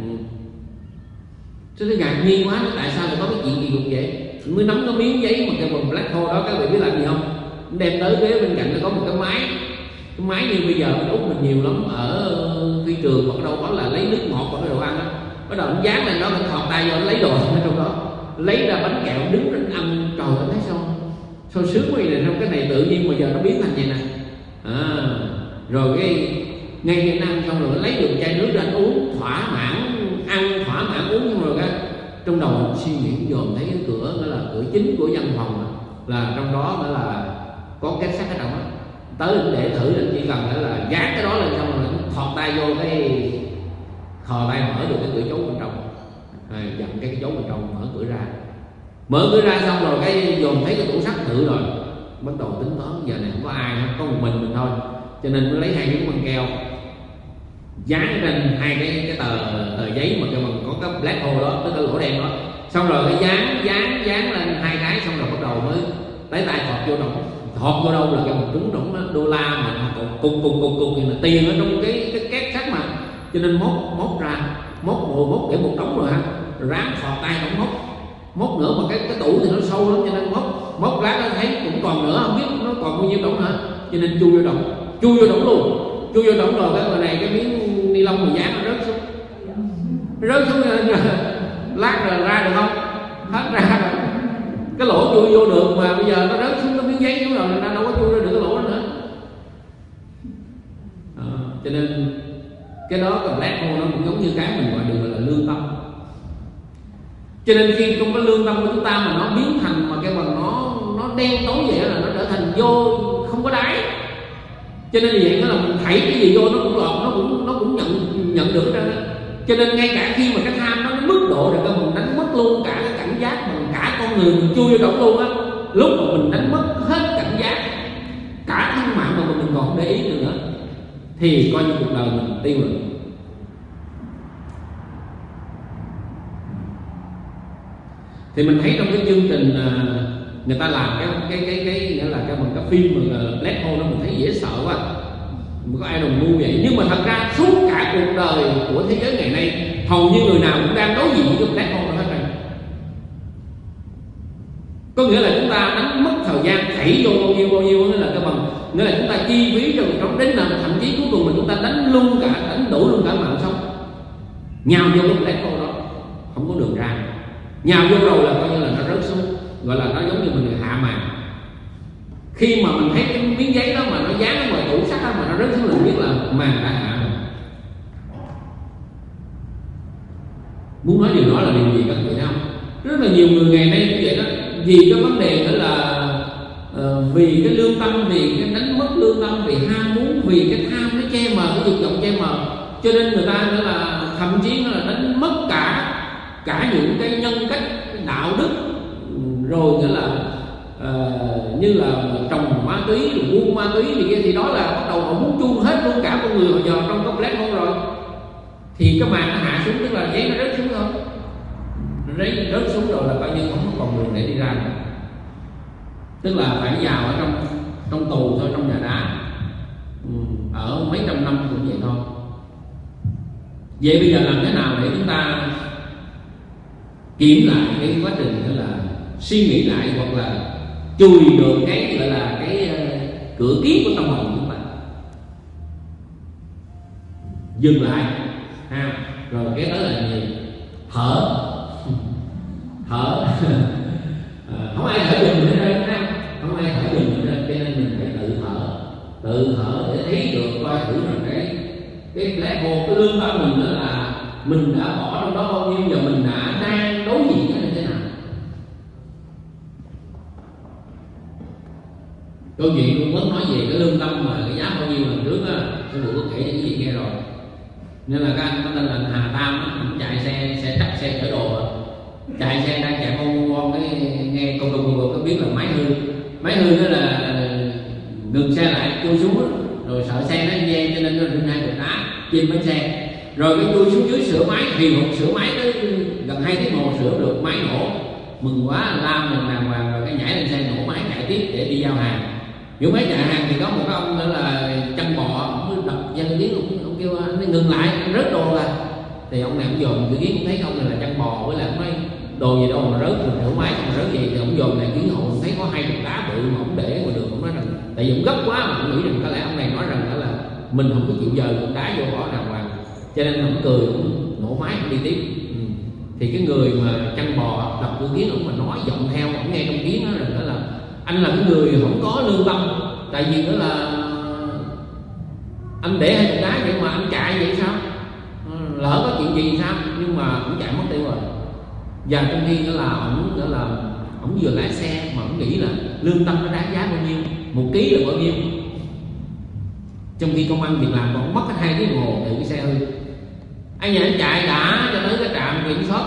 Chứ nó ngạc nhiên quá, tại sao lại có cái chuyện kỳ cục vậy? Mới nắm cái miếng giấy mà cái bằng black hole đó, các vị biết làm gì không? Đem tới ghế bên cạnh nó có một cái máy như bây giờ mình Úc mình nhiều lắm, ở phi trường hoặc đâu có là lấy nước ngọt hoặc cái đồ ăn đó, bắt đầu nó dán lên đó, mình thọt tay vô lấy đồ ở trong đó, lấy ra bánh kẹo đứng lên ăn. Trời ơi, thấy sao sướng quá vậy? Trong cái này tự nhiên mà giờ nó biến thành vậy nè. Rồi cái ngay khi ăn xong rồi lấy được chai nước ra uống thỏa mãn, ăn thỏa mãn uống, xong rồi cái trong đầu mình suy nghĩ dồn thấy cái cửa, đó là cửa chính của văn phòng, là trong đó là có két sắt ở trong đó. Tới để thử, định chỉ cần là dán cái đó lên xong rồi thọt tay vô, cái thò tay mở được cái cửa chấu bên trong, dặn cái chấu bên trong, mở cửa ra xong rồi cái dồn thấy cái tủ sắt tự rồi bắt đầu tính toán giờ này không có ai hết, có một mình thôi, cho nên mới lấy 2 miếng băng keo dán trên 2 cái tờ giấy mà có cái black hole đó, tức cái lỗ đen đó, xong rồi cái dán lên 2 cái, xong rồi bắt đầu mới lấy tay thọt vô đâu là cái một trứng rỗng đô la mà cục thì là tiền ở trong cái két sắt mà, cho nên móc để một đống rồi ha, rồi ráng thọt tay không móc nữa, mà cái tủ thì nó sâu lắm, cho nên móc lát nó thấy cũng còn nữa, không biết nó còn bao nhiêu đống nữa, cho nên chui vô đống rồi cái này cái miếng ni lông mà dán nó rớt xuống lát rồi ra được không? Hết ra rồi, cái lỗ chui vô được mà bây giờ nó rớt xuống cái miếng giấy xuống rồi, nó đâu có chui ra được cái lỗ đó nữa. Cho nên cái đó cái black hole nó cũng giống như cái mình gọi được là lương tâm. Cho nên khi không có lương tâm của chúng ta mà nó biến thành mà cái bằng nó đen tối vậy là nó trở thành vô không có đáy. Cho nên vậy là mình thấy cái gì vô nó cũng lọt, nó cũng nhận được ra. Cho nên ngay cả khi mà cái tham nó mức độ rồi mình đánh mất luôn cả cái cảnh giác, bằng cả con người mình chui vô động luôn á, lúc mà mình đánh mất hết cảnh giác, cả thân mạng mà mình còn không để ý nữa thì coi như cuộc đời mình tiêu rồi. Thì mình thấy trong cái chương trình người ta làm cái nghĩa là cái bằng cái phim mà black hole đó, mình thấy dễ sợ quá, có ai đồng ngu vậy. Nhưng mà thật ra suốt cả cuộc đời của thế giới ngày nay hầu như người nào cũng đang đối diện với black hole hết rồi. Có nghĩa là chúng ta đánh mất thời gian thảy vô bao nhiêu nghĩa là cái bằng, nghĩa là chúng ta chi phí trong đến nào thậm chí cuối cùng mình chúng ta đánh đủ luôn cả mạng sống, nhào vô cái black hole đó không có đường ra. Nhào vô rồi là coi như là nó rớt xuống, gọi là nó giống như mình hạ màn. Khi mà mình thấy cái miếng giấy đó mà nó dán ở ngoài tủ sắt đó mà nó rớt xuống, mình biết là màn đã hạ rồi. Muốn nói điều đó là điều gì các vị thấy không? Rất là nhiều người ngày nay như vậy đó, vì cái vấn đề đó là vì cái lương tâm, vì cái đánh mất lương tâm, vì ham muốn, vì cái tham nó che mờ, cái dục vọng che mờ, cho nên người ta nữa là thậm chí nó là đánh mất cả những cái nhân cách, cái đạo đức, rồi nghĩa là như là trồng ma túy, buôn ma túy thì đó là bắt đầu họ muốn chu hết luôn cả con người họ vào trong cái black hole rồi. Thì cái màn nó hạ xuống, tức là giấy nó rớt xuống không? Rớt xuống rồi là coi như không còn đường để đi ra nữa. Tức là phải vào ở trong tù thôi, trong nhà đá, ở mấy trăm năm cũng vậy thôi. Vậy bây giờ làm thế nào để chúng ta kiểm lại cái quá trình đó là suy nghĩ lại, hoặc là chùi được cái gọi là cái cửa kiết của tâm hồn của chúng ta, dừng lại ha, rồi cái đó là gì? Thở không ai thở dừng nữa đây ha, không ai thở dừng nữa đây, cho nên mình phải tự thở để thấy được, coi thử rằng cái black hole, cái lương tâm mình đó là mình đã bỏ trong đó bao nhiêu, giờ mình đang đối diện với như thế nào. Câu chuyện tôi muốn nói về cái lương tâm mà cái giá bao nhiêu lần trước á, tôi vừa có kể cho quý vị nghe rồi. Nên là cái anh có tên là Hà Tam á, cũng chạy xe trắc xe chở đồ, chạy xe đang chạy con cái nghe công có biết là máy hư đó là ngừng xe lại, chui xuống đó, rồi sợ xe nó gian cho nên nó rinh 2 cục đá trên bánh xe, rồi cái chui xuống dưới sửa máy, thì một sửa máy tới gần 2 tiếng hồ sửa được, máy nổ, mừng quá, la mình đàng hoàng, rồi cái nhảy lên xe nổ máy chạy tiếp để đi giao hàng. Giữa máy chạy hàng thì có một cái ông nữa là chân bò, ông đập dân tiếng, ông kêu anh ngừng lại, anh rớt đồ ra. Thì ông này ông dòm Chữ Kiến, thấy ông này là chăn bò, với lại ông nói đồ gì đâu mà rớt, mình thử máy không rớt gì. Thì ông dòm lại Kiến Hộ, thấy có 2 cục đá bự mà ông để ngoài đường. Ông nói rằng tại vì ông gấp quá mà ông nghĩ rằng có lẽ ông này nói rằng đó là mình không có chịu giờ cục đá vô bỏ đàng hoàng, cho nên ông cười, ông nổ máy ông đi tiếp. Thì cái người mà chăn bò đọc Chữ Kiến, ông mà nói giọng theo, ông nghe trong Kiến nói rằng đó là anh là cái người không có lương tâm, tại vì đó là anh để 2 cục đá vậy mà anh chạy vậy sao, lỡ có chuyện gì sao, nhưng mà ông chạy mất tiêu rồi. Và trong khi đó là ông vừa lái xe mà ông nghĩ là lương tâm nó đáng giá bao nhiêu, 1 ký là bao nhiêu, trong khi công ăn việc làm còn mất 2 tiếng đồng hồ thì cái xe hư. Anh nhà anh chạy đã cho tới cái trạm kiểm soát,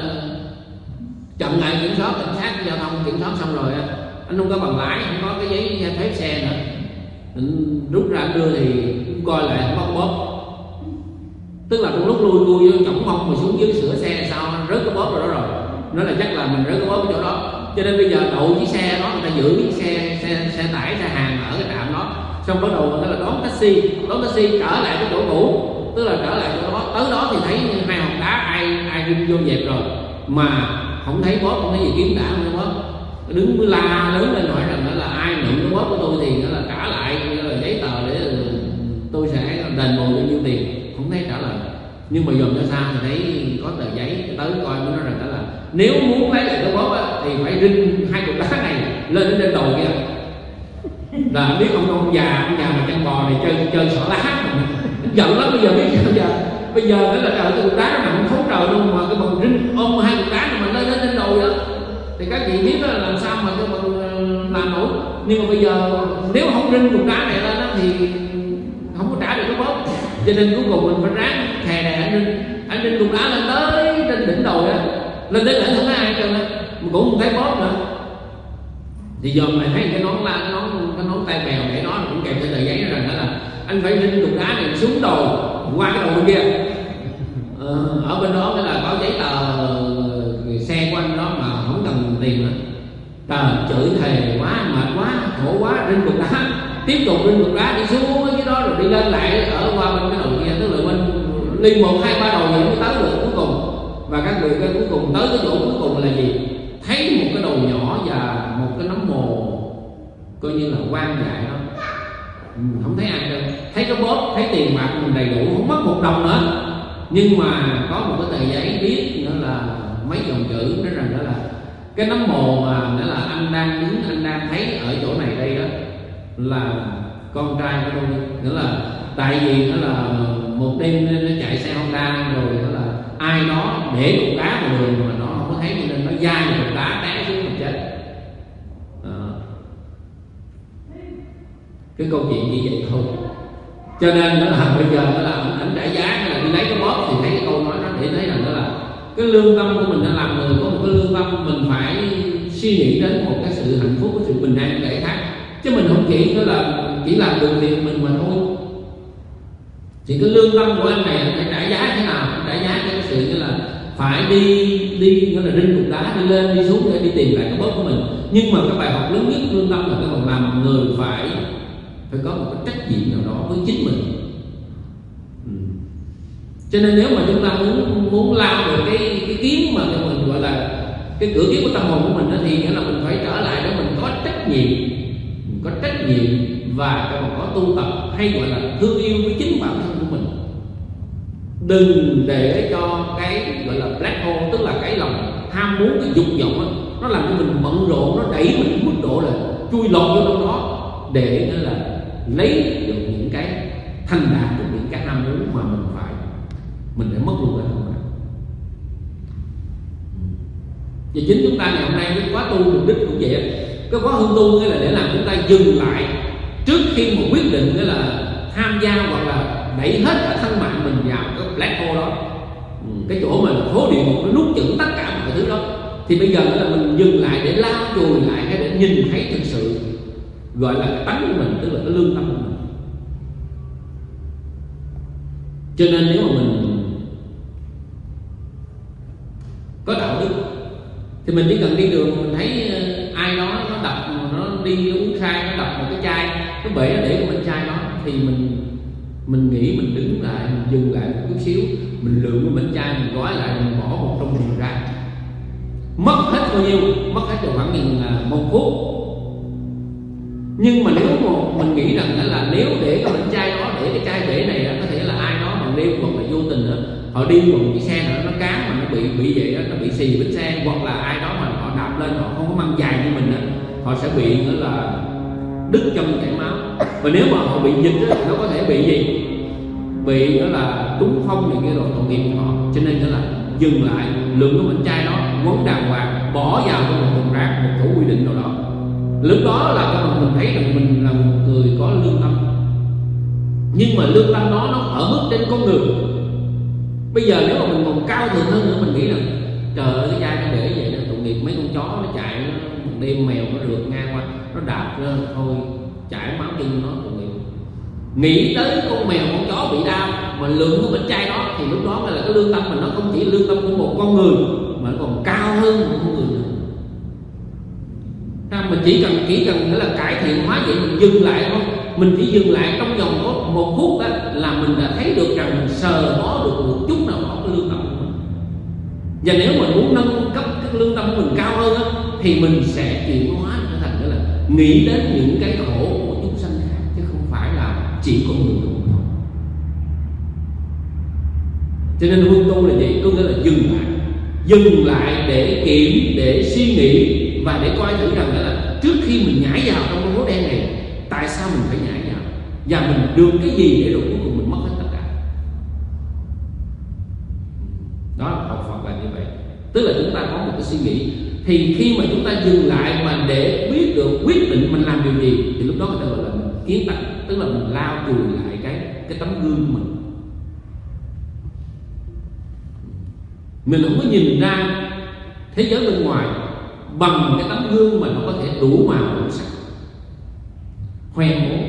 chậm lại kiểm soát, cảnh sát giao thông kiểm soát xong rồi anh không có bằng lái, không có cái giấy phép xe nữa, anh rút ra anh đưa thì coi lại không có bóp. Tức là trong lúc lui vô chổng mông mà xuống dưới sửa xe sao rớt cái bóp rồi đó rồi, nói là chắc là mình rớt cái bóp ở chỗ đó. Cho nên bây giờ đậu chiếc xe đó, người ta giữ cái xe tải, xe hàng ở cái trạm đó, xong bắt đầu người ta là đón taxi trở lại cái chỗ cũ, tức là trở lại chỗ đó. Tới đó thì thấy 2 hòn đá ai rinh vô dẹp rồi mà không thấy bóp, không thấy gì kiếm đã, không thấy bóp. Đứng mới la lớn lên hỏi rằng đó là ai nhận cái bóp của tôi thì nó là trả lại là giấy tờ để tôi sẽ đền bù bao nhiêu tiền, không thấy trả lời. Nhưng mà dòm cho xa thì thấy có tờ giấy, tới coi mới nói rằng đó là nếu muốn lấy lại cái bóp thì phải rinh 2 cục đá này lên đến đầu kia. Là biết ông già mà chăn bò này chơi xỏ lá, giận lắm. Bây giờ biết sao bây giờ nữa là trời, cái cục đá nó nằm thấu trời luôn mà cái bằng rinh ôm 2 cục đá mà lên đến đầu đó thì các chị biết là làm sao mà cái bằng làm nổi. Nhưng mà bây giờ nếu không rinh cục đá này lên đó thì không có trả được cái bóp, cho nên cuối cùng mình phải ráng khè đè anh rinh cục đá lên tới trên đỉnh đầu á, lên tới đỉnh không thấy ai trơn á, mà cũng không thấy bóp nữa. Thì giờ mày thấy cái nón tay bèo để nó cũng kèm theo tờ giấy rằng đó là anh phải rinh cục đá này xuống đầu qua cái đầu bên kia. Ở bên đó mới là có giấy tờ xe của anh đó mà không cần tiền nữa. Trời, chửi thề quá, mệt quá, khổ quá, rinh cục đá, tiếp tục rinh cục đá đi xuống ở dưới đó rồi đi lên lại ở qua bên cái đầu kia, tức là bên đi 1, 2, 3 đầu vậy mới tới được cuối cùng. Và các người cái cuối cùng tới cái chỗ cuối cùng là gì? Thấy một cái đầu nhỏ và một cái nấm mồ coi như là quan dại đó, không thấy ai đâu. Thấy cái bóp, thấy tiền bạc mình đầy đủ, không mất 1 đồng nữa, nhưng mà có một cái tờ giấy viết nữa là mấy dòng chữ nói rằng đó là cái nấm mồ mà nghĩa là anh đang đứng, anh đang thấy ở chỗ này đây đó là con trai của tôi. Nghĩa là tại vì nó là một đêm nó chạy xe Honda rồi, đó là ai đó để cục đá vào đường mà nó không có thấy, cho nên nó dai cục đá té xuống mà chết. Cái câu chuyện như vậy thôi. Cho nên đó là bây giờ đó là ảnh trả giá, hay là đi lấy cái bóp thì thấy cái câu nói đó để thấy rằng đó là cái lương tâm của mình đã làm người có một cái lương tâm, mình phải suy nghĩ đến một cái sự hạnh phúc, cái sự bình an của kẻ khác, chứ mình không chỉ đó là chỉ làm được việc mình mà thôi. Thì cái lương tâm của anh này phải trả giá thế nào? Trả giá cho cái sự như là phải đi gọi là rinh cục đá, đi lên đi xuống để đi tìm lại cái bóp của mình. Nhưng mà cái bài học lớn nhất lương tâm là cái phần làm người phải có một cái trách nhiệm nào đó với chính mình. Cho nên nếu mà chúng ta muốn lao được cái kiếm mà mình gọi là cái cửa kiếm của tâm hồn của mình đó, thì nghĩa là mình phải trở lại để mình có trách nhiệm, và còn có tu tập hay gọi là thương yêu với chính bản thân của mình. Đừng để cho cái gọi là black hole, tức là cái lòng ham muốn, cái dục vọng đó, nó làm cho mình bận rộn, nó đẩy mình đến mức độ là chui lọt vô trong đó để nó là lấy được những cái thành đạt được những cái ham muốn mà mình phải mất luôn rồi. Và chính chúng ta ngày hôm nay cái khóa tu mục đích cũng vậy. Cái khóa hương tu nghĩa là để làm chúng ta dừng lại trước khi một quyết định, nghĩa là tham gia hoặc là đẩy hết cả thân mạng mình vào cái black hole đó, cái chỗ mà hố địa ngục nó nuốt chửng tất cả mọi thứ đó. Thì bây giờ là mình dừng lại để lau chùi lại, hay để nhìn thấy thực sự gọi là cái tánh của mình, tức là cái lương tâm của mình. Cho nên nếu mà mình có đạo đức thì mình chỉ cần đi đường mình thấy ai đó nó đập, nó đi uống khai, nó đập một cái chai, nó bể nó để của mình chai đó, thì mình Mình nghĩ mình đứng lại, mình dừng lại một chút xíu, mình lượm cái mảnh chai, mình gói lại, mình bỏ một trong thùng rác. Mất hết bao nhiêu? Mất hết cho khoảng chừng 1 phút. Nhưng mà nếu mà mình nghĩ rằng là nếu để cái mảnh chai đó, để cái chai bể này đó, có thể là ai đó bằng đêm hoặc là vô tình nữa, họ đi bằng cái xe nữa, nó cán mà nó bị vậy đó, nó bị xì bánh xe, hoặc là ai đó mà họ đạp lên, họ không có mang giày như mình đó, họ sẽ bị nữa là đứt chân chảy máu. Và nếu mà họ bị dịch đó, thì nó có thể bị gì? Bị nữa là trúng phong này kia rồi, tội nghiệp của họ. Cho nên đó là dừng lại, lượm cái mảnh chai đó, quấn đàng hoàng, bỏ vào trong một thùng rác, một thủ quy định nào đó. Lúc đó là các mình thấy rằng mình là một người có lương tâm. Nhưng mà lương tâm đó nó ở mức trên con người. Bây giờ nếu mà mình còn cao thượng hơn nữa, mình nghĩ rằng trời ơi, cái chai nó để vậy đó, tội nghiệp mấy con chó nó chạy, nó đêm mèo nó rượt ngang qua, nó đạp lên thôi chảy máu chân nó, tội nghiệp. Nghĩ tới con mèo con chó bị đau mà lượm cái bánh chai đó, thì lúc đó là cái lương tâm mình nó không chỉ lương tâm của một con người mà nó còn cao hơn một con người nữa. Mình chỉ cần là cải thiện hóa vậy, mình dừng lại thôi. Mình chỉ dừng lại trong vòng có 1 phút đó, là mình đã thấy được rằng mình sờ mó được một chút nào đó cái lương tâm của mình. Và nếu mình muốn nâng cấp cái lương tâm của mình cao hơn đó, thì mình sẽ chuyển hóa trở thành đó là nghĩ đến những cái khổ của chúng sanh khác, chứ không phải là chỉ con người của mình. Cho nên huân tu là gì? Có nghĩa là dừng lại để kiểm, để suy nghĩ và để coi thử rằng đó là trước khi mình nhảy vào trong cái hố đen này, tại sao mình phải nhảy vào, và mình được cái gì để rồi cuối cùng mình mất hết tất cả. Đó, học Phật là như vậy. Tức là chúng ta có một cái suy nghĩ, thì khi mà chúng ta dừng lại mà để biết được quyết định mình làm điều gì, thì lúc đó người ta gọi là mình kiến tánh, tức là mình lau chùi lại cái tấm gương của mình. Mình không có nhìn ra thế giới bên ngoài bằng cái tấm gương mà nó có thể đủ màu đủ sắc, hoen ố.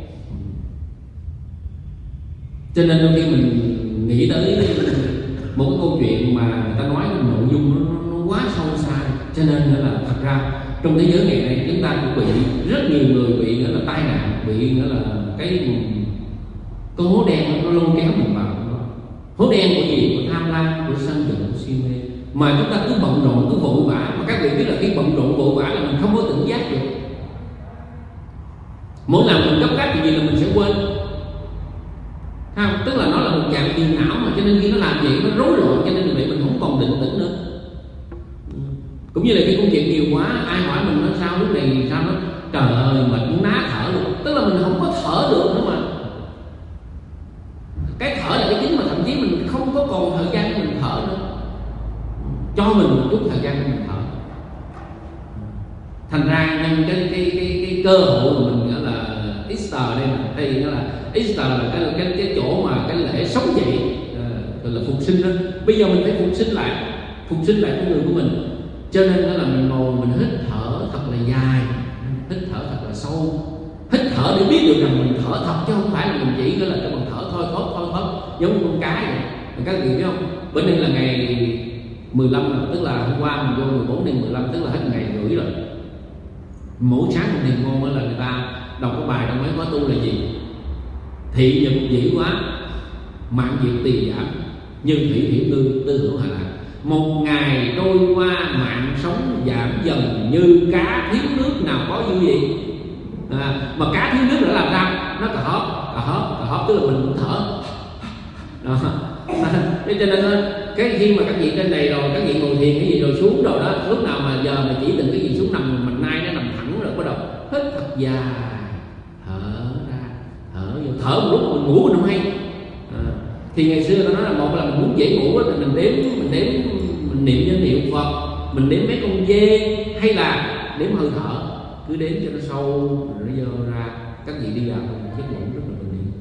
Cho nên đôi khi mình nghĩ tới một cái câu chuyện mà người ta nói nội dung nó quá sâu xa, cho nên là thật ra trong thế giới ngày nay chúng ta cũng bị rất nhiều người bị nữa là tai nạn, bị nữa là cái hố đen nó lôi kéo mình vào. Hố đen của gì? Của tham lam, của sân giận, của si mê. Mà chúng ta cứ bận rộn, cứ vội vã. Mà các vị biết là khi bận rộn vội vã là mình không có tỉnh giác được. Mỗi lần mình gấp gáp gì là mình sẽ quên. Thấy không? Tức là nó là một dạng phiền não mà, cho nên khi nó làm vậy nó rối loạn, cho nên vậy mình không còn định tĩnh nữa. Cũng như là khi công việc nhiều quá, ai hỏi mình nói sao lúc này sao, nó trời ơi mệt muốn ná thở luôn. Tức là mình không có thở được nữa mà. Cái thở là cái chính mà thậm chí mình không có còn thời gian để mình thở nữa. Cho mình một chút thời gian để mình thở. Thành ra nhân cái cơ hội của mình nghĩa là Easter đây mà, đây nghĩa là Easter là cái chỗ mà cái lễ sống dậy, gọi là phục sinh đó. Bây giờ mình phải phục sinh lại con người của mình. Cho nên đó là mình ngồi mình hít thở thật là dài, hít thở thật là sâu, hít thở để biết được rằng mình thở thật, chứ không phải là mình chỉ cái là cái bằng thở thôi giống như con cái vậy. Các vị biết không? Bữa nay là ngày 15 rồi, tức là hôm qua mình vô 14 đến 15, tức là hết ngày rưỡi rồi. Mỗi sáng một thiền môn là người ta đọc cái bài trong mấy khóa tu là gì? Thị nhật dĩ quá, mạng diệt tỳ giảm, nhân thị thiểu ngư, tư hữu hạ lạc. Một ngày trôi qua, mạng sống giảm dần như cá thiếu nước nào có dư gì. Mà cá thiếu nước là làm sao? Nó cà hớp, tức là mình cũng thở. Đó. Thế cho nên cái khi mà các vị trên này rồi, các vị ngồi thiền cái gì rồi xuống rồi đó, lúc nào mà giờ mà chỉ từng cái gì xuống nằm, mình nay nó nằm thẳng rồi, bắt đầu hít thật dài, thở ra, thở vô, thở một lúc mà mình ngủ mình không hay. Thì ngày xưa tôi nói là một là mình muốn dễ ngủ thì mình niệm danh hiệu Phật, mình đếm mấy con dê, hay là đếm hơi thở, cứ đếm cho nó sâu rồi nó dơ ra, các vị đi vào giấc ngủ rất là bình yên.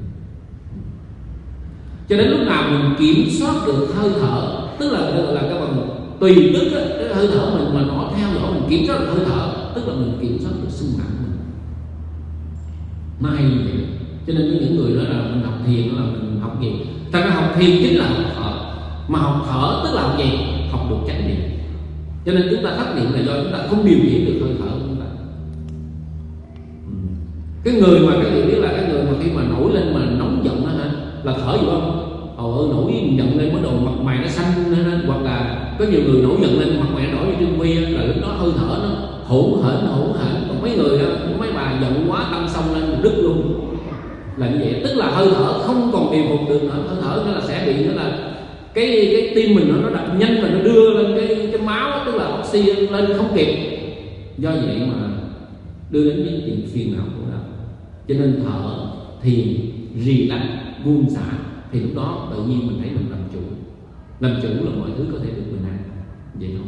Cho đến lúc nào mình kiểm soát được hơi thở, tức là các bạn tùy tức á, cái hơi thở mình mà nó theo dõi mình kiểm soát được hơi thở, tức là mình kiểm soát được sinh mạng mình. Nó hay như vậy. Cho nên có những người nói là mình học thiền là mình học gì? Ta nói học thiền chính là học thở, mà học thở tức là học gì? Học được chánh niệm. Cho nên chúng ta thất niệm là do chúng ta không điều khiển được hơi thở của chúng ta. Cái người mà các vị biết là cái người mà khi mà nổi lên mà nóng giận đó hả, là thở gì không? Nổi giận lên bắt đầu mặt mày nó xanh lên, hoặc là có nhiều người nổi giận lên mặt mày nó đỏ như trương vi, là lúc đó hơi thở nó hỗn hển. Còn mấy người đó, mấy bà giận quá tâm xong lên đứt luôn, là như vậy. Tức là hơi thở không còn điều phục được nữa. Hơi thở nó là sẽ bị, nó là cái tim mình nó đập nhanh và nó đưa lên cái máu, tức là oxy lên không kịp. Do vậy mà đưa đến những chuyện phiền não củaเรา. Cho nên thở, thiền, relax, buông xả, thì lúc đó tự nhiên mình thấy mình làm chủ. Làm chủ là mọi thứ có thể được bình an. Vậy không?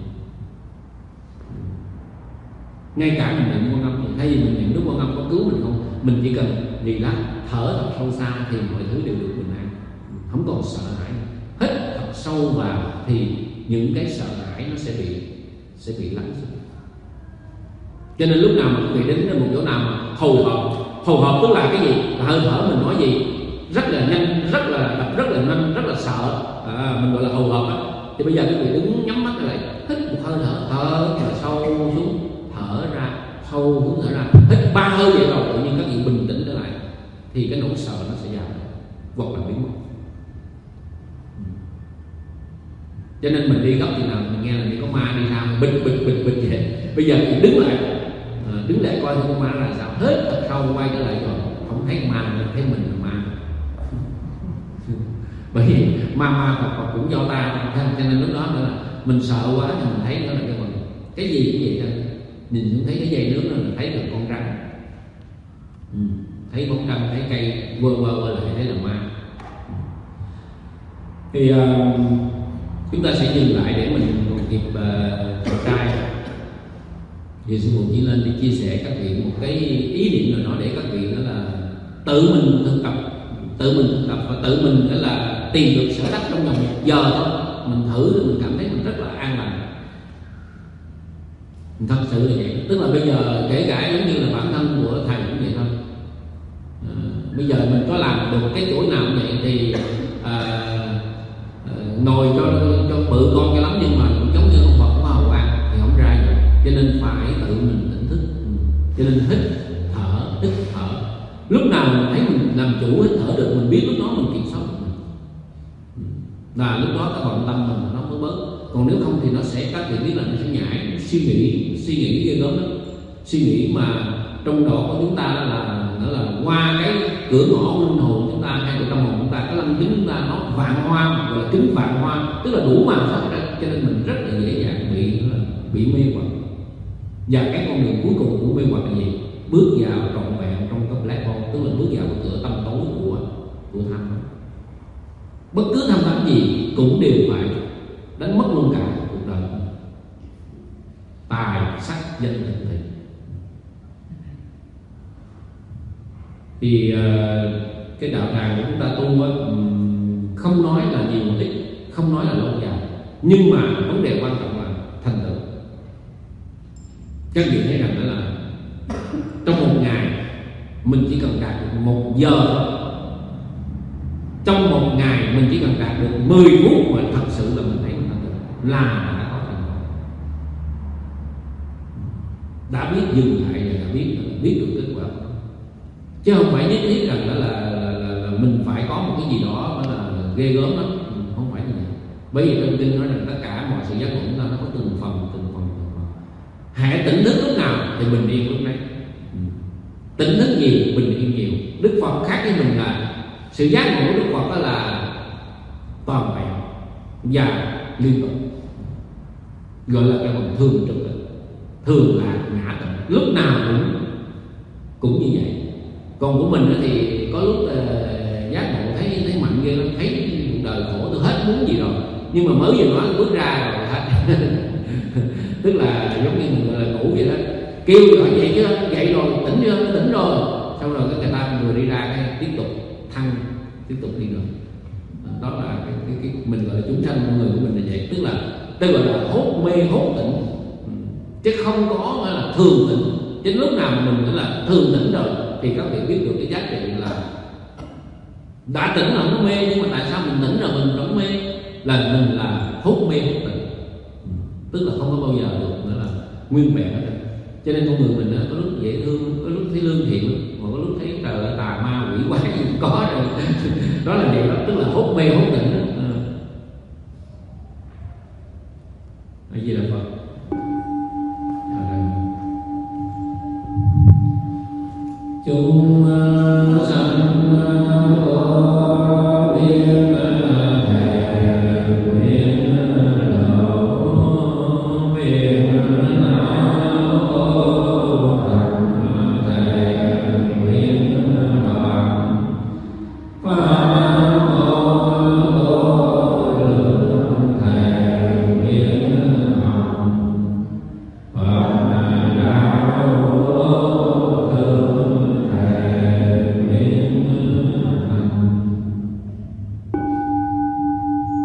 Ngay cả mình niệm Quan Âm, thay vì mình niệm Đức Quan Âm có cứu mình không, mình chỉ cần relax, thở thật sâu xa thì mọi thứ đều được bình an, không còn sợ hãi. Hít thật sâu vào thì những cái sợ hãi nó sẽ bị lắng xuống. Cho nên lúc nào mà quý vị đến một chỗ nào mà hồi hộp tức là cái gì? Là hơi thở mình nói gì rất là nhanh, rất là đập rất là nhanh, rất là sợ, mình gọi là hồi hộp á. Thì bây giờ quý vị đứng nhắm mắt lại, hít một hơi thở thật sâu xuống, thở ra sâu xuống, thở ra, hít 3 hơi vậy rồi tự nhiên các vị bình tĩnh trở lại, thì cái nỗi sợ nó sẽ giảm hoặc là biến mất. Cho nên mình đi gấp thì nào mình nghe là đi có ma đi ra bịch vậy. Bây giờ thì đứng lại coi con ma là sao, hết thật sâu quay trở lại rồi không thấy ma, thấy mình là ma. Bởi vì ma Phật cũng do ta, cho nên lúc đó nữa là mình sợ quá thì mình thấy nữa là cái gì cũng vậy thôi. Nhìn xuống thấy cái dây nước là mình thấy được con rắn, thấy bóng râm, thấy cây quơ lại thấy là ma. Thì chúng ta sẽ dừng lại để mình còn kịp trai. Thì sư phụ chỉ lên để chia sẻ các vị một cái ý niệm nào đó để các vị đó là tự mình thực tập và tự mình đó là tìm được sở đắc trong vòng 1 giờ thôi. Mình thử thì mình cảm thấy mình rất là an lành. Thật sự là vậy. Tức là bây giờ kể cả giống như là bản thân của thầy cũng vậy thôi. Bây giờ mình có làm được cái chỗ nào cũng vậy thì ngồi cho bự con cho lắm, nhưng mà giống như ông Phật có hậu quang thì không ra vậy. Cho nên phải tự mình tỉnh thức. Cho nên hít thở. Lúc nào mình thấy mình làm chủ hít thở được, mình biết lúc đó mình kiểm soát được mình. Là lúc đó cái vọng tâm mình nó mới bớt. Còn nếu không thì nó sẽ, các vị biết là nó sẽ nhảy, suy nghĩ ghê gớm lắm. Suy nghĩ mà trong đó của chúng ta nó là qua cái cửa ngõ linh hồn chúng ta, hay của tâm hồn chúng ta, cái lâm kính chúng ta nó vạn hoa, gọi là kính vạn hoa, tức là đủ màu sắc ra. Cho nên mình rất là dễ dàng bị mê hoặc. Và cái con đường cuối cùng của mê hoặc là gì? Bước vào trọn vẹn trong cái black hole, tức là bước vào cái cửa tâm tối của tham. Bất cứ tham tánh gì cũng đều phải đánh mất luôn cả cuộc đời, tài sắc danh lợi thì. Thì cái đạo tràng của chúng ta tu không nói là nhiều một ít, không nói là lâu dài, nhưng mà vấn đề quan trọng là thành tựu. Các vị thấy rằng đó là trong một ngày mình chỉ cần đạt được 1 giờ thôi. Trong một ngày mình chỉ cần đạt được 10 phút mà thật sự là mình thấy mình thành tựu là đã có thành công. Đã biết dừng lại và đã biết được kết quả. Chứ không phải nhất thiết rằng đó là mình phải có một cái gì đó là ghê gớm lắm, không phải như vậy. Bởi vì trong kinh nói rằng tất cả mọi sự giác ngộ chúng ta nó có từng phần. Hãy tỉnh thức lúc nào thì bình yên lúc đấy. Tỉnh thức nhiều, bình yên nhiều. Đức Phật khác với mình là sự giác ngộ của Đức Phật đó là toàn vẹn và liên tục, gọi là cái bằng thường trực, thường là ngã tận, lúc nào cũng như vậy. Còn của mình thì có lúc giác ngộ thấy mạnh ghê lắm, thấy cuộc đời khổ tôi hết muốn gì rồi, nhưng mà mới vừa nói bước ra rồi hết. Tức là giống như mình gọi là ngủ vậy đó, kêu hỏi vậy chứ dậy rồi tỉnh chưa, tỉnh rồi, xong rồi cái người ta vừa đi ra cái tiếp tục thăng, tiếp tục đi rồi. Đó là cái mình gọi là chúng sanh con người của mình là vậy. Tức là hốt mê hốt tỉnh, chứ không có là thường tỉnh. Chứ lúc nào mà mình là thường tỉnh rồi thì các vị biết được cái giá trị là đã tỉnh là nó mê, nhưng mà tại sao mình tỉnh rồi mình vẫn mê? Là mình là hốt mê hốt tỉnh, tức là không có bao giờ được nữa là nguyên vẹn hết. Cho nên con người mình có lúc dễ thương, có lúc thấy lương thiện, mà có lúc thấy trời ơi tà ma quỷ quái gì cũng có rồi. Đó là vậy đó, tức là hốt mê hốt tỉnh đó.